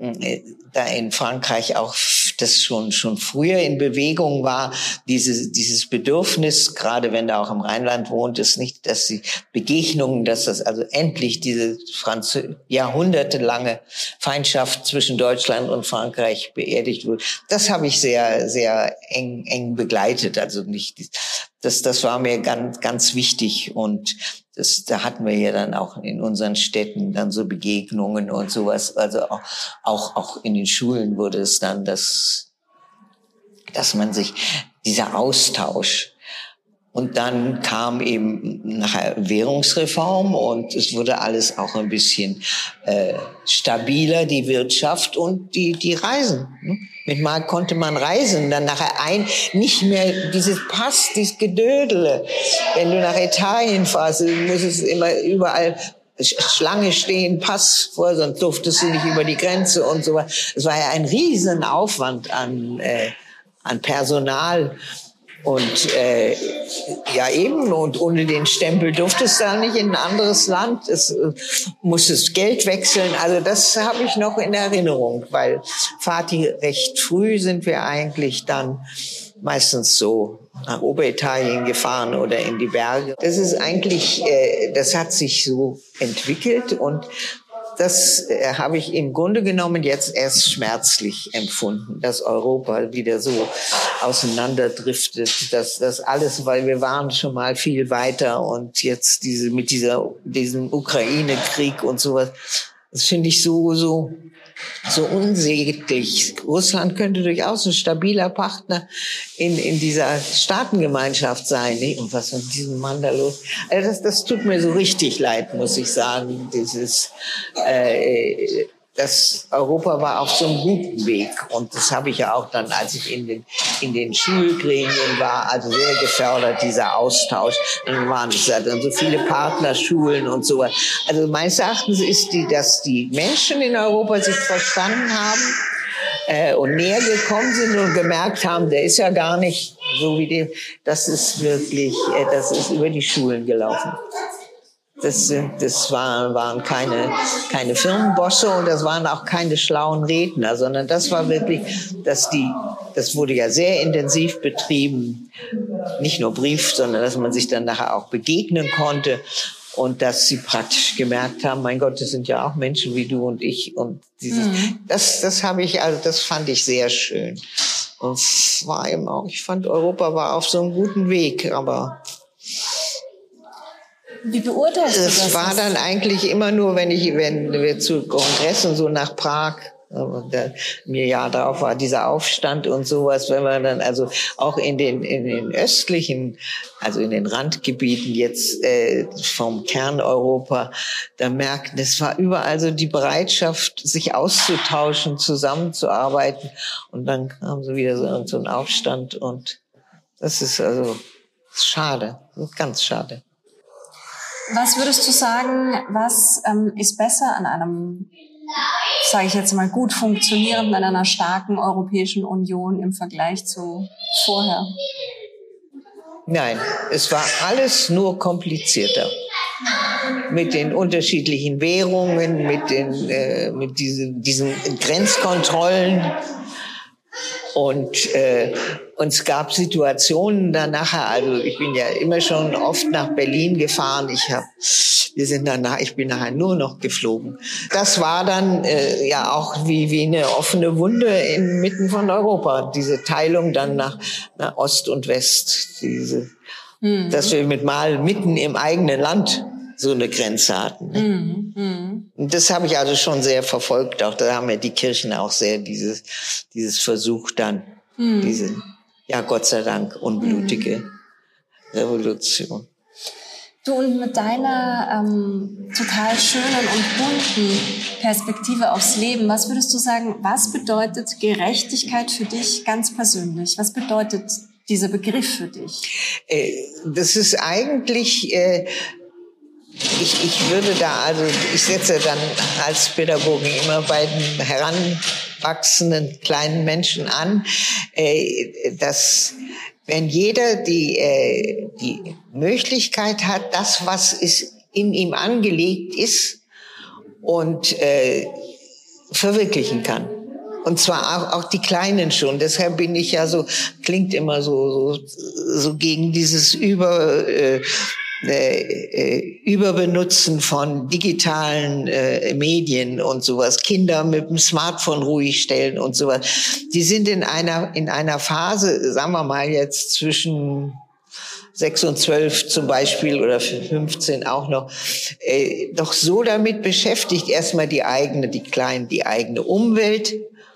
da in Frankreich auch das schon schon früher in Bewegung war, dieses dieses Bedürfnis, gerade wenn du auch im Rheinland wohnt, ist nicht, dass die Begegnungen, dass das also endlich diese Franz jahrhundertelange Feindschaft zwischen Deutschland und Frankreich beerdigt wird. Das habe ich sehr sehr eng eng begleitet, also nicht das das war mir ganz ganz wichtig und das, da hatten wir ja dann auch in unseren Städten dann so Begegnungen und sowas. Also auch, auch, auch in den Schulen wurde es dann, dass, dass man sich, dieser Austausch. Und dann kam eben nachher Währungsreform und es wurde alles auch ein bisschen äh, stabiler, die Wirtschaft und die, die Reisen. Ne? Mit mal konnte man reisen, dann nachher ein, nicht mehr dieses Pass, dieses Gedödele. Wenn du nach Italien fährst, du musstest immer überall Schlange stehen, Pass vor, sonst durftest du nicht über die Grenze und so weiter. Es war ja ein riesen Aufwand an, äh, an Personal. Und äh, ja eben, und ohne den Stempel durftest du da nicht in ein anderes Land. Es äh, musstest Geld wechseln. Also das habe ich noch in Erinnerung, weil Fatih recht früh sind wir eigentlich dann meistens so nach Oberitalien gefahren oder in die Berge. Das ist eigentlich, äh, das hat sich so entwickelt und das äh, habe ich im Grunde genommen jetzt erst schmerzlich empfunden, dass Europa wieder so auseinanderdriftet, dass das alles, weil wir waren schon mal viel weiter und jetzt diese mit dieser diesem Ukraine-Krieg und sowas, das finde ich so so so unsäglich. Russland könnte durchaus ein stabiler Partner in in dieser Staatengemeinschaft sein. Ne? Und was mit diesem Mann da los? Also das, das tut mir so richtig leid, muss ich sagen. Dieses, äh, das Europa war auf so einem guten Weg und das habe ich ja auch dann, als ich in den in den Schulgremien war, also sehr gefördert, dieser Austausch. Dann waren es ja dann so viele Partnerschulen und so. Also meines Erachtens ist die, dass die Menschen in Europa sich verstanden haben äh, und näher gekommen sind und gemerkt haben, der ist ja gar nicht so wie dem. Das ist wirklich, äh, das ist über die Schulen gelaufen. Das, das waren, waren keine, keine Firmenbosse und das waren auch keine schlauen Redner, sondern das war wirklich, dass die, das wurde ja sehr intensiv betrieben, nicht nur Brief, sondern dass man sich dann nachher auch begegnen konnte und dass sie praktisch gemerkt haben, mein Gott, das sind ja auch Menschen wie du und ich und dieses, mhm. das, das habe ich, also das fand ich sehr schön und war eben auch, ich fand Europa war auf so einem guten Weg, aber wie beurteilst du das? Das war dann eigentlich immer nur, wenn ich, wenn wir zu Kongressen so nach Prag, da, mir ja darauf war dieser Aufstand und sowas, wenn man dann also auch in den in den östlichen, also in den Randgebieten jetzt äh, vom Kerneuropa, da merkten, es war überall so die Bereitschaft, sich auszutauschen, zusammenzuarbeiten und dann kam so wieder so, so ein Aufstand und das ist also Schade, ganz schade. Was würdest du sagen, was ähm, ist besser an einem, sage ich jetzt mal, gut funktionierenden, an einer starken Europäischen Union im Vergleich zu vorher? Nein, es war alles nur komplizierter. Mit den unterschiedlichen Währungen, mit den, äh, mit diesen, diesen Grenzkontrollen. Und, äh, und es gab Situationen dann nachher, also ich bin ja immer schon oft nach Berlin gefahren. Ich hab, wir sind danach, ich bin nachher nur noch geflogen. Das war dann äh, ja auch wie, wie eine offene Wunde inmitten von Europa. Diese Teilung dann nach, nach Ost und West. Diese, mhm. Dass wir mit mal mitten im eigenen Land so eine Grenze hatten. Ne? Mhm, mh. Und das habe ich also schon sehr verfolgt. Auch da haben ja die Kirchen auch sehr dieses, dieses Versuch dann, mhm. diese, ja Gott sei Dank, unblutige mhm. Revolution. Du, und mit deiner ähm, total schönen und bunten Perspektive aufs Leben, was würdest du sagen, was bedeutet Gerechtigkeit für dich ganz persönlich? Was bedeutet dieser Begriff für dich? Äh, das ist eigentlich... Äh, Ich, ich würde da, also ich setze dann als Pädagogin immer bei den heranwachsenden kleinen Menschen an, äh, dass wenn jeder die, äh, die Möglichkeit hat, das, was ist, in ihm angelegt ist und äh, verwirklichen kann. Und zwar auch, auch die Kleinen schon. Deshalb bin ich ja so, klingt immer so, so, so gegen dieses Über... Äh, Äh, Überbenutzen von digitalen äh, Medien und sowas, Kinder mit dem Smartphone ruhig stellen und sowas. Die sind in einer in einer Phase, sagen wir mal jetzt zwischen sechs und zwölf zum Beispiel oder fünfzehn auch noch, äh, doch so damit beschäftigt, erstmal die eigene, die Kleinen, die eigene Umwelt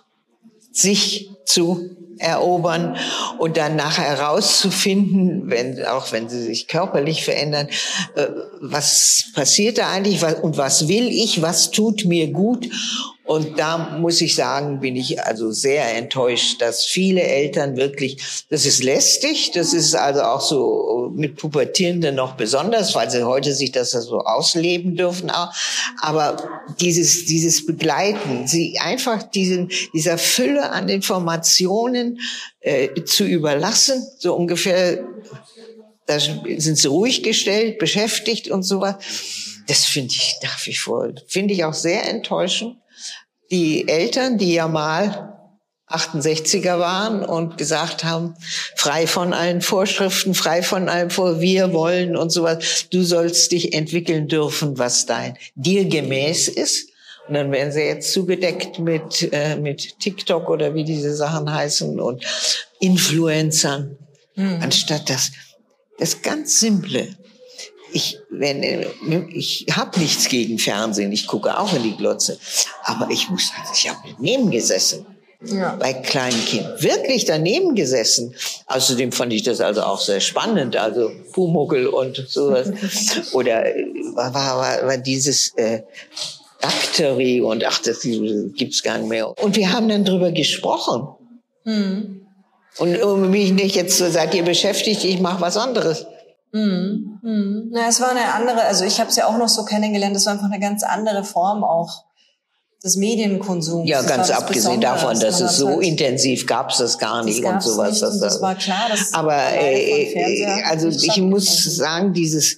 sich zu erobern und dann nachher herauszufinden, wenn, auch wenn sie sich körperlich verändern, äh, was passiert da eigentlich und was will ich, was tut mir gut. Und da muss ich sagen, bin ich also sehr enttäuscht, dass viele Eltern wirklich, das ist lästig, das ist also auch so mit Pubertierenden noch besonders, weil sie heute sich das so ausleben dürfen auch. Aber dieses, dieses Begleiten, sie einfach diesen, dieser Fülle an Informationen äh, zu überlassen, so ungefähr, da sind sie ruhig gestellt, beschäftigt und sowas. Das finde ich nach wie vor, finde ich auch sehr enttäuschend. Die Eltern, die ja mal achtundsechziger waren und gesagt haben, frei von allen Vorschriften, frei von allem vor, wir wollen und sowas, du sollst dich entwickeln dürfen, was dein dir gemäß ist. Und dann werden sie jetzt zugedeckt mit, äh, mit TikTok oder wie diese Sachen heißen und Influencern, mhm. anstatt das, das ganz Simple. Ich, wenn, ich habe nichts gegen Fernsehen, ich gucke auch in die Glotze, aber ich muss sagen, ich habe daneben gesessen, ja. bei kleinen Kindern, wirklich daneben gesessen. Außerdem fand ich das also auch sehr spannend, also Pumuckl und sowas. Oder war, war, war dieses äh, Factory und ach, das gibt's gar nicht mehr. Und wir haben dann drüber gesprochen. Mhm. Und um mich nicht jetzt so, seid ihr beschäftigt, ich mache was anderes. Mhm. Mhm. Na, es war eine andere, also ich habe es ja auch noch so kennengelernt, es war einfach eine ganz andere Form auch des Medienkonsums. Ja, das ganz abgesehen davon, dass es so halt intensiv gab es das gar nicht und sowas. Nicht, und das war klar, dass aber äh, also ich muss sagen, dieses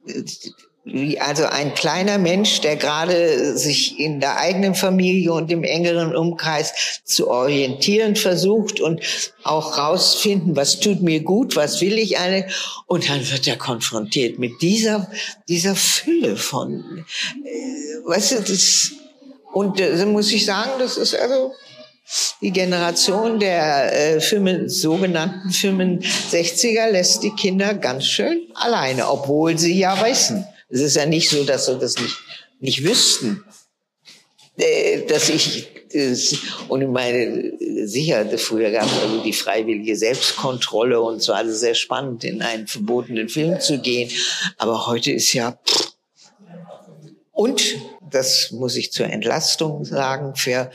also ein kleiner Mensch, der gerade sich in der eigenen Familie und im engeren Umkreis zu orientieren versucht und auch rausfinden, was tut mir gut, was will ich eigentlich, und dann wird er konfrontiert mit dieser dieser Fülle von, äh, weißt du, das, und äh, so muss ich sagen, das ist also die Generation der äh, fünf, sogenannten fünfundsechziger lässt die Kinder ganz schön alleine, obwohl sie ja wissen. Es ist ja nicht so, dass sie das nicht, nicht wüssten, äh, dass ich, das, und ich meine, sicher, früher gab es also die freiwillige Selbstkontrolle und so, also sehr spannend, in einen verbotenen Film zu gehen. Aber heute ist ja, und, das muss ich zur Entlastung sagen, für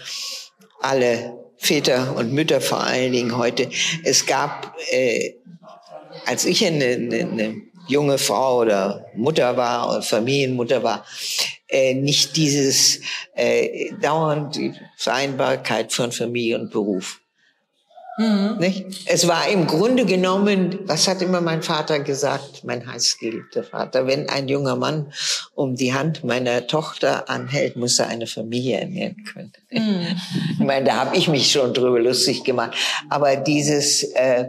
alle Väter und Mütter vor allen Dingen heute, es gab, äh, als ich eine, eine, eine junge Frau oder Mutter war oder Familienmutter war, äh, nicht dieses äh, dauernd die Vereinbarkeit von Familie und Beruf. Mhm. Nicht? Es war im Grunde genommen, was hat immer mein Vater gesagt, mein heißgeliebter Vater, wenn ein junger Mann um die Hand meiner Tochter anhält, muss er eine Familie ernähren können. Mhm. Ich meine, da habe ich mich schon drüber lustig gemacht. Aber dieses, äh,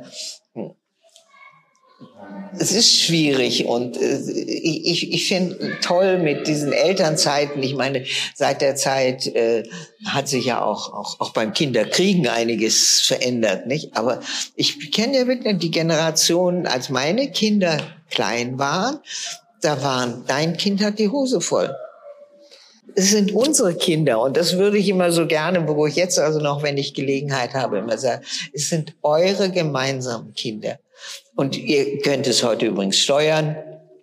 es ist schwierig und äh, ich, ich finde toll mit diesen Elternzeiten. Ich meine, seit der Zeit äh, hat sich ja auch, auch, auch beim Kinderkriegen einiges verändert, nicht? Aber ich kenne ja wirklich die Generation, als meine Kinder klein waren, da waren, dein Kind hat die Hose voll. Es sind unsere Kinder und das würde ich immer so gerne, wo ich jetzt also noch, wenn ich Gelegenheit habe, immer sagen, es sind eure gemeinsamen Kinder. Und ihr könnt es heute übrigens steuern.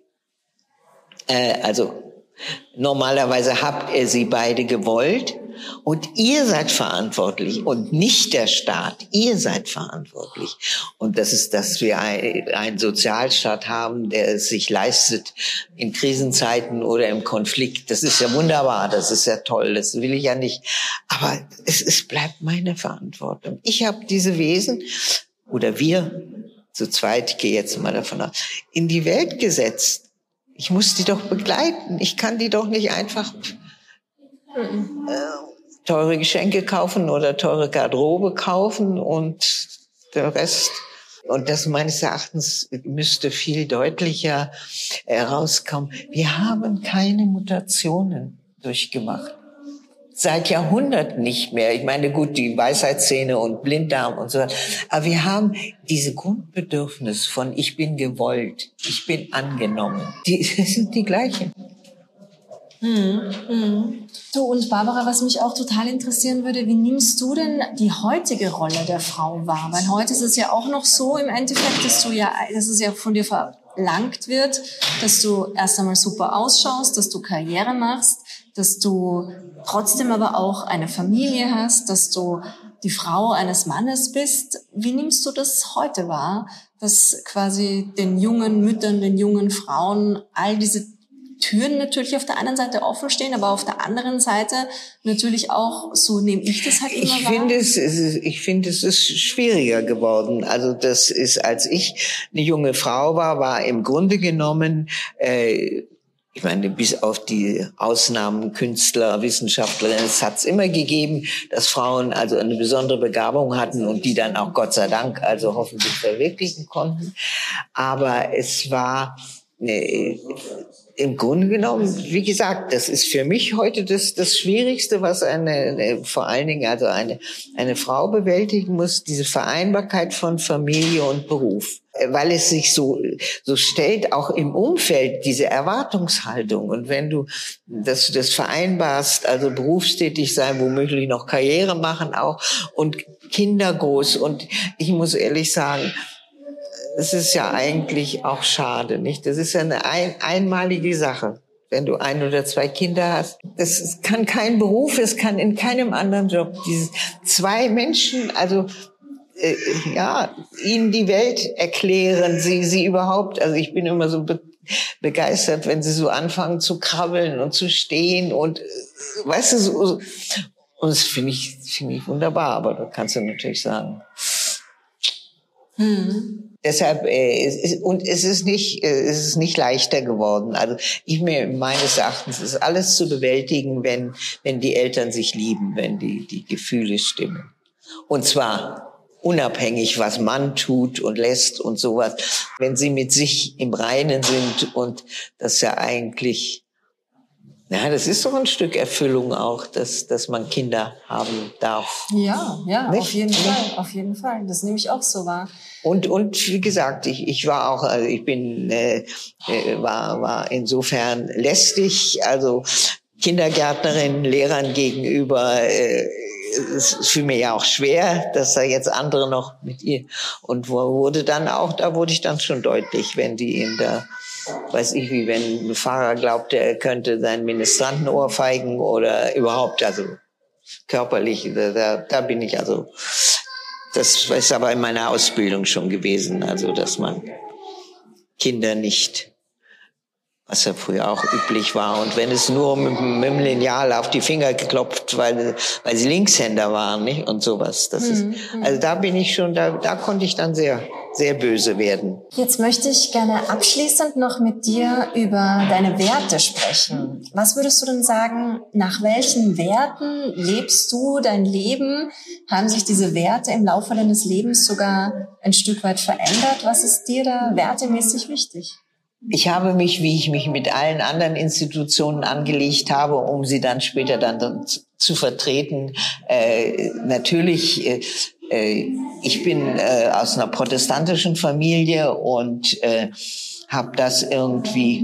Äh, also normalerweise habt ihr sie beide gewollt und ihr seid verantwortlich und nicht der Staat. Ihr seid verantwortlich. Und das ist, dass wir einen Sozialstaat haben, der es sich leistet in Krisenzeiten oder im Konflikt. Das ist ja wunderbar, das ist ja toll, das will ich ja nicht. Aber es, es bleibt meine Verantwortung. Ich habe diese Wesen, oder wir, zu zweit, ich gehe jetzt mal davon aus, in die Welt gesetzt. Ich muss die doch begleiten. Ich kann die doch nicht einfach äh, teure Geschenke kaufen oder teure Garderobe kaufen und der Rest. Und das meines Erachtens müsste viel deutlicher herauskommen. Wir haben keine Mutationen durchgemacht. Seit Jahrhunderten nicht mehr. Ich meine, gut, die Weisheitszähne und Blinddarm und so weiter. Aber wir haben diese Grundbedürfnis von ich bin gewollt, ich bin angenommen. Die, das sind die gleichen. Hm, hm. Du, und Barbara, was mich auch total interessieren würde, wie nimmst du denn die heutige Rolle der Frau wahr? Weil heute ist es ja auch noch so im Endeffekt, dass du ja, dass es ja von dir verlangt wird, dass du erst einmal super ausschaust, dass du Karriere machst, dass du trotzdem aber auch eine Familie hast, dass du die Frau eines Mannes bist. Wie nimmst du das heute wahr, dass quasi den jungen Müttern, den jungen Frauen all diese Türen natürlich auf der einen Seite offen stehen, aber auf der anderen Seite natürlich auch, so nehme ich das halt immer ich wahr. Finde es, es ist, ich finde, es ist schwieriger geworden. Also das ist, als ich eine junge Frau war, war im Grunde genommen, äh, ich meine, bis auf die Ausnahmen, Künstler, Wissenschaftlerinnen, es hat es immer gegeben, dass Frauen also eine besondere Begabung hatten und die dann auch Gott sei Dank also hoffentlich verwirklichen konnten. Aber es war äh, im Grunde genommen, wie gesagt, das ist für mich heute das, das Schwierigste, was eine, eine, vor allen Dingen also eine, eine Frau bewältigen muss, diese Vereinbarkeit von Familie und Beruf. Weil es sich so, so stellt, auch im Umfeld, diese Erwartungshaltung. Und wenn du das, das vereinbarst, also berufstätig sein, womöglich noch Karriere machen auch und Kinder groß. Und ich muss ehrlich sagen, es ist ja eigentlich auch schade, nicht? Das ist ja eine ein, einmalige Sache, wenn du ein oder zwei Kinder hast. Das kann kein Beruf, es kann in keinem anderen Job. Diese zwei Menschen, also äh, ja, ihnen die Welt erklären, sie sie überhaupt. Also ich bin immer so be- begeistert, wenn sie so anfangen zu krabbeln und zu stehen und äh, weißt du so. Und das finde ich finde ich wunderbar. Aber da kannst du natürlich sagen. Hm. Deshalb äh, es ist, und es ist nicht äh, es ist nicht leichter geworden. Also ich mir meines Erachtens ist alles zu bewältigen, wenn wenn die Eltern sich lieben, wenn die die Gefühle stimmen. Und zwar unabhängig, was man tut und lässt und sowas. Wenn sie mit sich im Reinen sind und das ja eigentlich, ja, das ist doch ein Stück Erfüllung auch, dass dass man Kinder haben darf. Ja, ja, nicht? auf jeden Fall, auf jeden Fall. Das nehme ich auch so wahr. Und und wie gesagt, ich ich war auch, also ich bin äh, war war insofern lästig, also Kindergärtnerin, Lehrern gegenüber. Äh, es ist für mich ja auch schwer, dass da jetzt andere noch mit ihr und wurde dann auch, da wurde ich dann schon deutlich, wenn die in der, weiß ich wie, wenn ein Pfarrer glaubte, er könnte seinen Ministranten ohrfeigen oder überhaupt, also körperlich, da, da bin ich also. Das ist aber in meiner Ausbildung schon gewesen, also dass man Kinder nicht, was ja früher auch üblich war. Und wenn es nur mit, mit dem Lineal auf die Finger geklopft, weil, weil sie Linkshänder waren, nicht? Und sowas. Das mhm. ist, also da bin ich schon, da, da konnte ich dann sehr, sehr böse werden. Jetzt möchte ich gerne abschließend noch mit dir über deine Werte sprechen. Was würdest du denn sagen, nach welchen Werten lebst du dein Leben? Haben sich diese Werte im Laufe deines Lebens sogar ein Stück weit verändert? Was ist dir da wertemäßig wichtig? Ich habe mich, wie ich mich mit allen anderen Institutionen angelegt habe, um sie dann später dann zu vertreten, äh, natürlich, äh, ich bin äh, aus einer protestantischen Familie und äh, habe das irgendwie,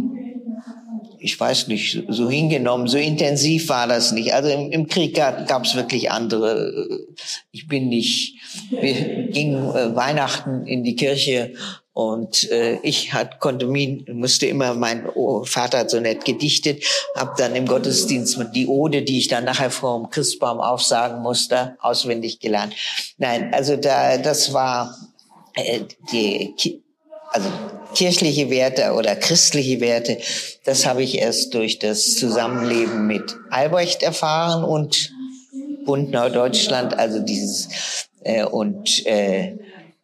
ich weiß nicht, so hingenommen. So intensiv war das nicht. Also im, im Krieg gab es wirklich andere. Ich bin nicht, wir gingen äh, Weihnachten in die Kirche. Und äh, ich hat, konnte mir, musste immer, mein oh, Vater hat so nett gedichtet, habe dann im Gottesdienst die Ode, die ich dann nachher vor dem Christbaum aufsagen musste, auswendig gelernt. Nein, also da, das war äh, die, also kirchliche Werte oder christliche Werte, das habe ich erst durch das Zusammenleben mit Albrecht erfahren und Bund Norddeutschland, also dieses äh, und äh,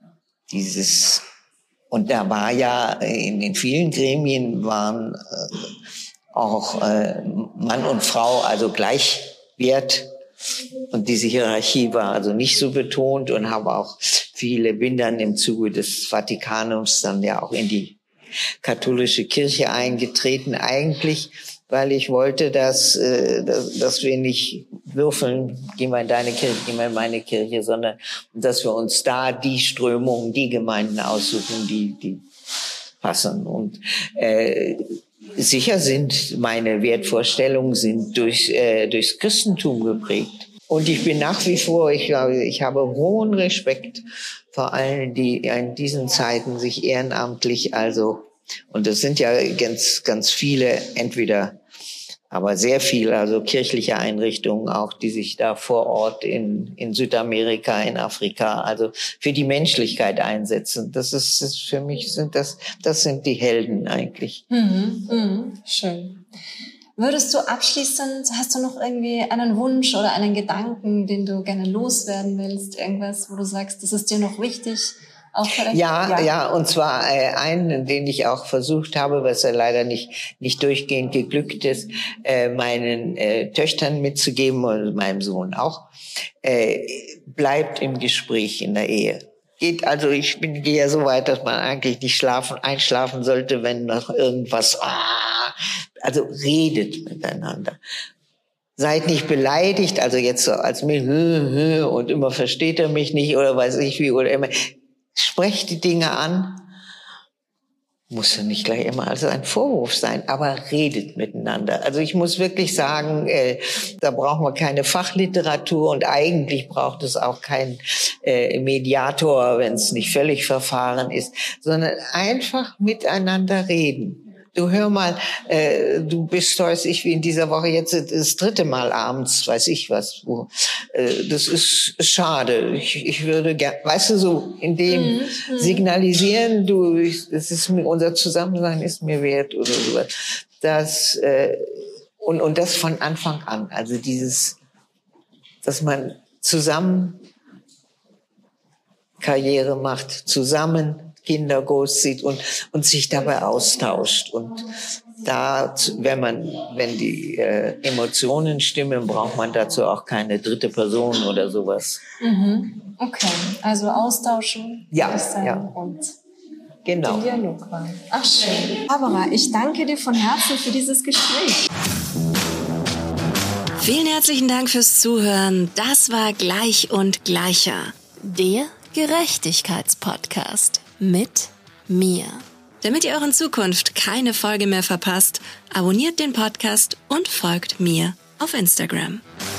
dieses Und da war ja, in den vielen Gremien waren äh, auch äh, Mann und Frau, also Gleichwert. Und diese Hierarchie war also nicht so betont und habe auch viele, bin dann im Zuge des Vatikanums dann ja auch in die katholische Kirche eingetreten, eigentlich, weil ich wollte, dass, äh, dass, dass wir nicht würfeln, gehen wir in deine Kirche, gehen wir in meine Kirche, sondern dass wir uns da die Strömungen, die Gemeinden aussuchen, die, die passen. Und äh, sicher sind meine Wertvorstellungen sind durch, äh, durchs Christentum geprägt. Und ich bin nach wie vor, ich glaube, ich habe hohen Respekt vor allen, die in diesen Zeiten sich ehrenamtlich, also, und das sind ja ganz, ganz viele, entweder aber sehr viel, also kirchliche Einrichtungen auch, die sich da vor Ort in, in Südamerika, in Afrika, also für die Menschlichkeit einsetzen. Das ist, das für mich sind das, das sind die Helden eigentlich. Mhm, mhm, schön. Würdest du abschließend, hast du noch irgendwie einen Wunsch oder einen Gedanken, den du gerne loswerden willst? Irgendwas, wo du sagst, das ist dir noch wichtig? Auch vielleicht, ja, ja, ja, und zwar äh, einen, den ich auch versucht habe, was ja leider nicht nicht durchgehend geglückt ist, äh, meinen äh, Töchtern mitzugeben und meinem Sohn auch. Äh, bleibt im Gespräch in der Ehe. Geht also, ich bin gehe ja so weit, dass man eigentlich nicht schlafen einschlafen sollte, wenn noch irgendwas. Ah, also redet miteinander. Seid nicht beleidigt, also jetzt so als mir und immer versteht er mich nicht oder weiß ich wie oder immer. Sprecht die Dinge an, muss ja nicht gleich immer also ein Vorwurf sein, aber redet miteinander. Also ich muss wirklich sagen, äh, da brauchen wir keine Fachliteratur und eigentlich braucht es auch keinen äh, Mediator, wenn es nicht völlig verfahren ist, sondern einfach miteinander reden. Du hör mal, äh, du bist, weiß ich, wie in dieser Woche jetzt das dritte Mal abends, weiß ich was. Wo, äh, das ist schade. Ich, ich würde gerne, weißt du, so in dem mhm. signalisieren, du, das ist mir, unser Zusammensein ist mir wert oder sowas. Das äh, und und das von Anfang an. Also dieses, dass man zusammen Karriere macht, zusammen Kinder großzieht und und sich dabei austauscht. Und da, wenn man, wenn die äh, Emotionen stimmen, braucht man dazu auch keine dritte Person oder sowas. Mhm. Okay, also austauschen. Ja, ja. Und genau. Den Dialog war. Ach schön. Barbara, ich danke dir von Herzen für dieses Gespräch. Vielen herzlichen Dank fürs Zuhören. Das war Gleich und Gleicher, der Gerechtigkeitspodcast mit mir. Damit ihr auch in Zukunft keine Folge mehr verpasst, abonniert den Podcast und folgt mir auf Instagram.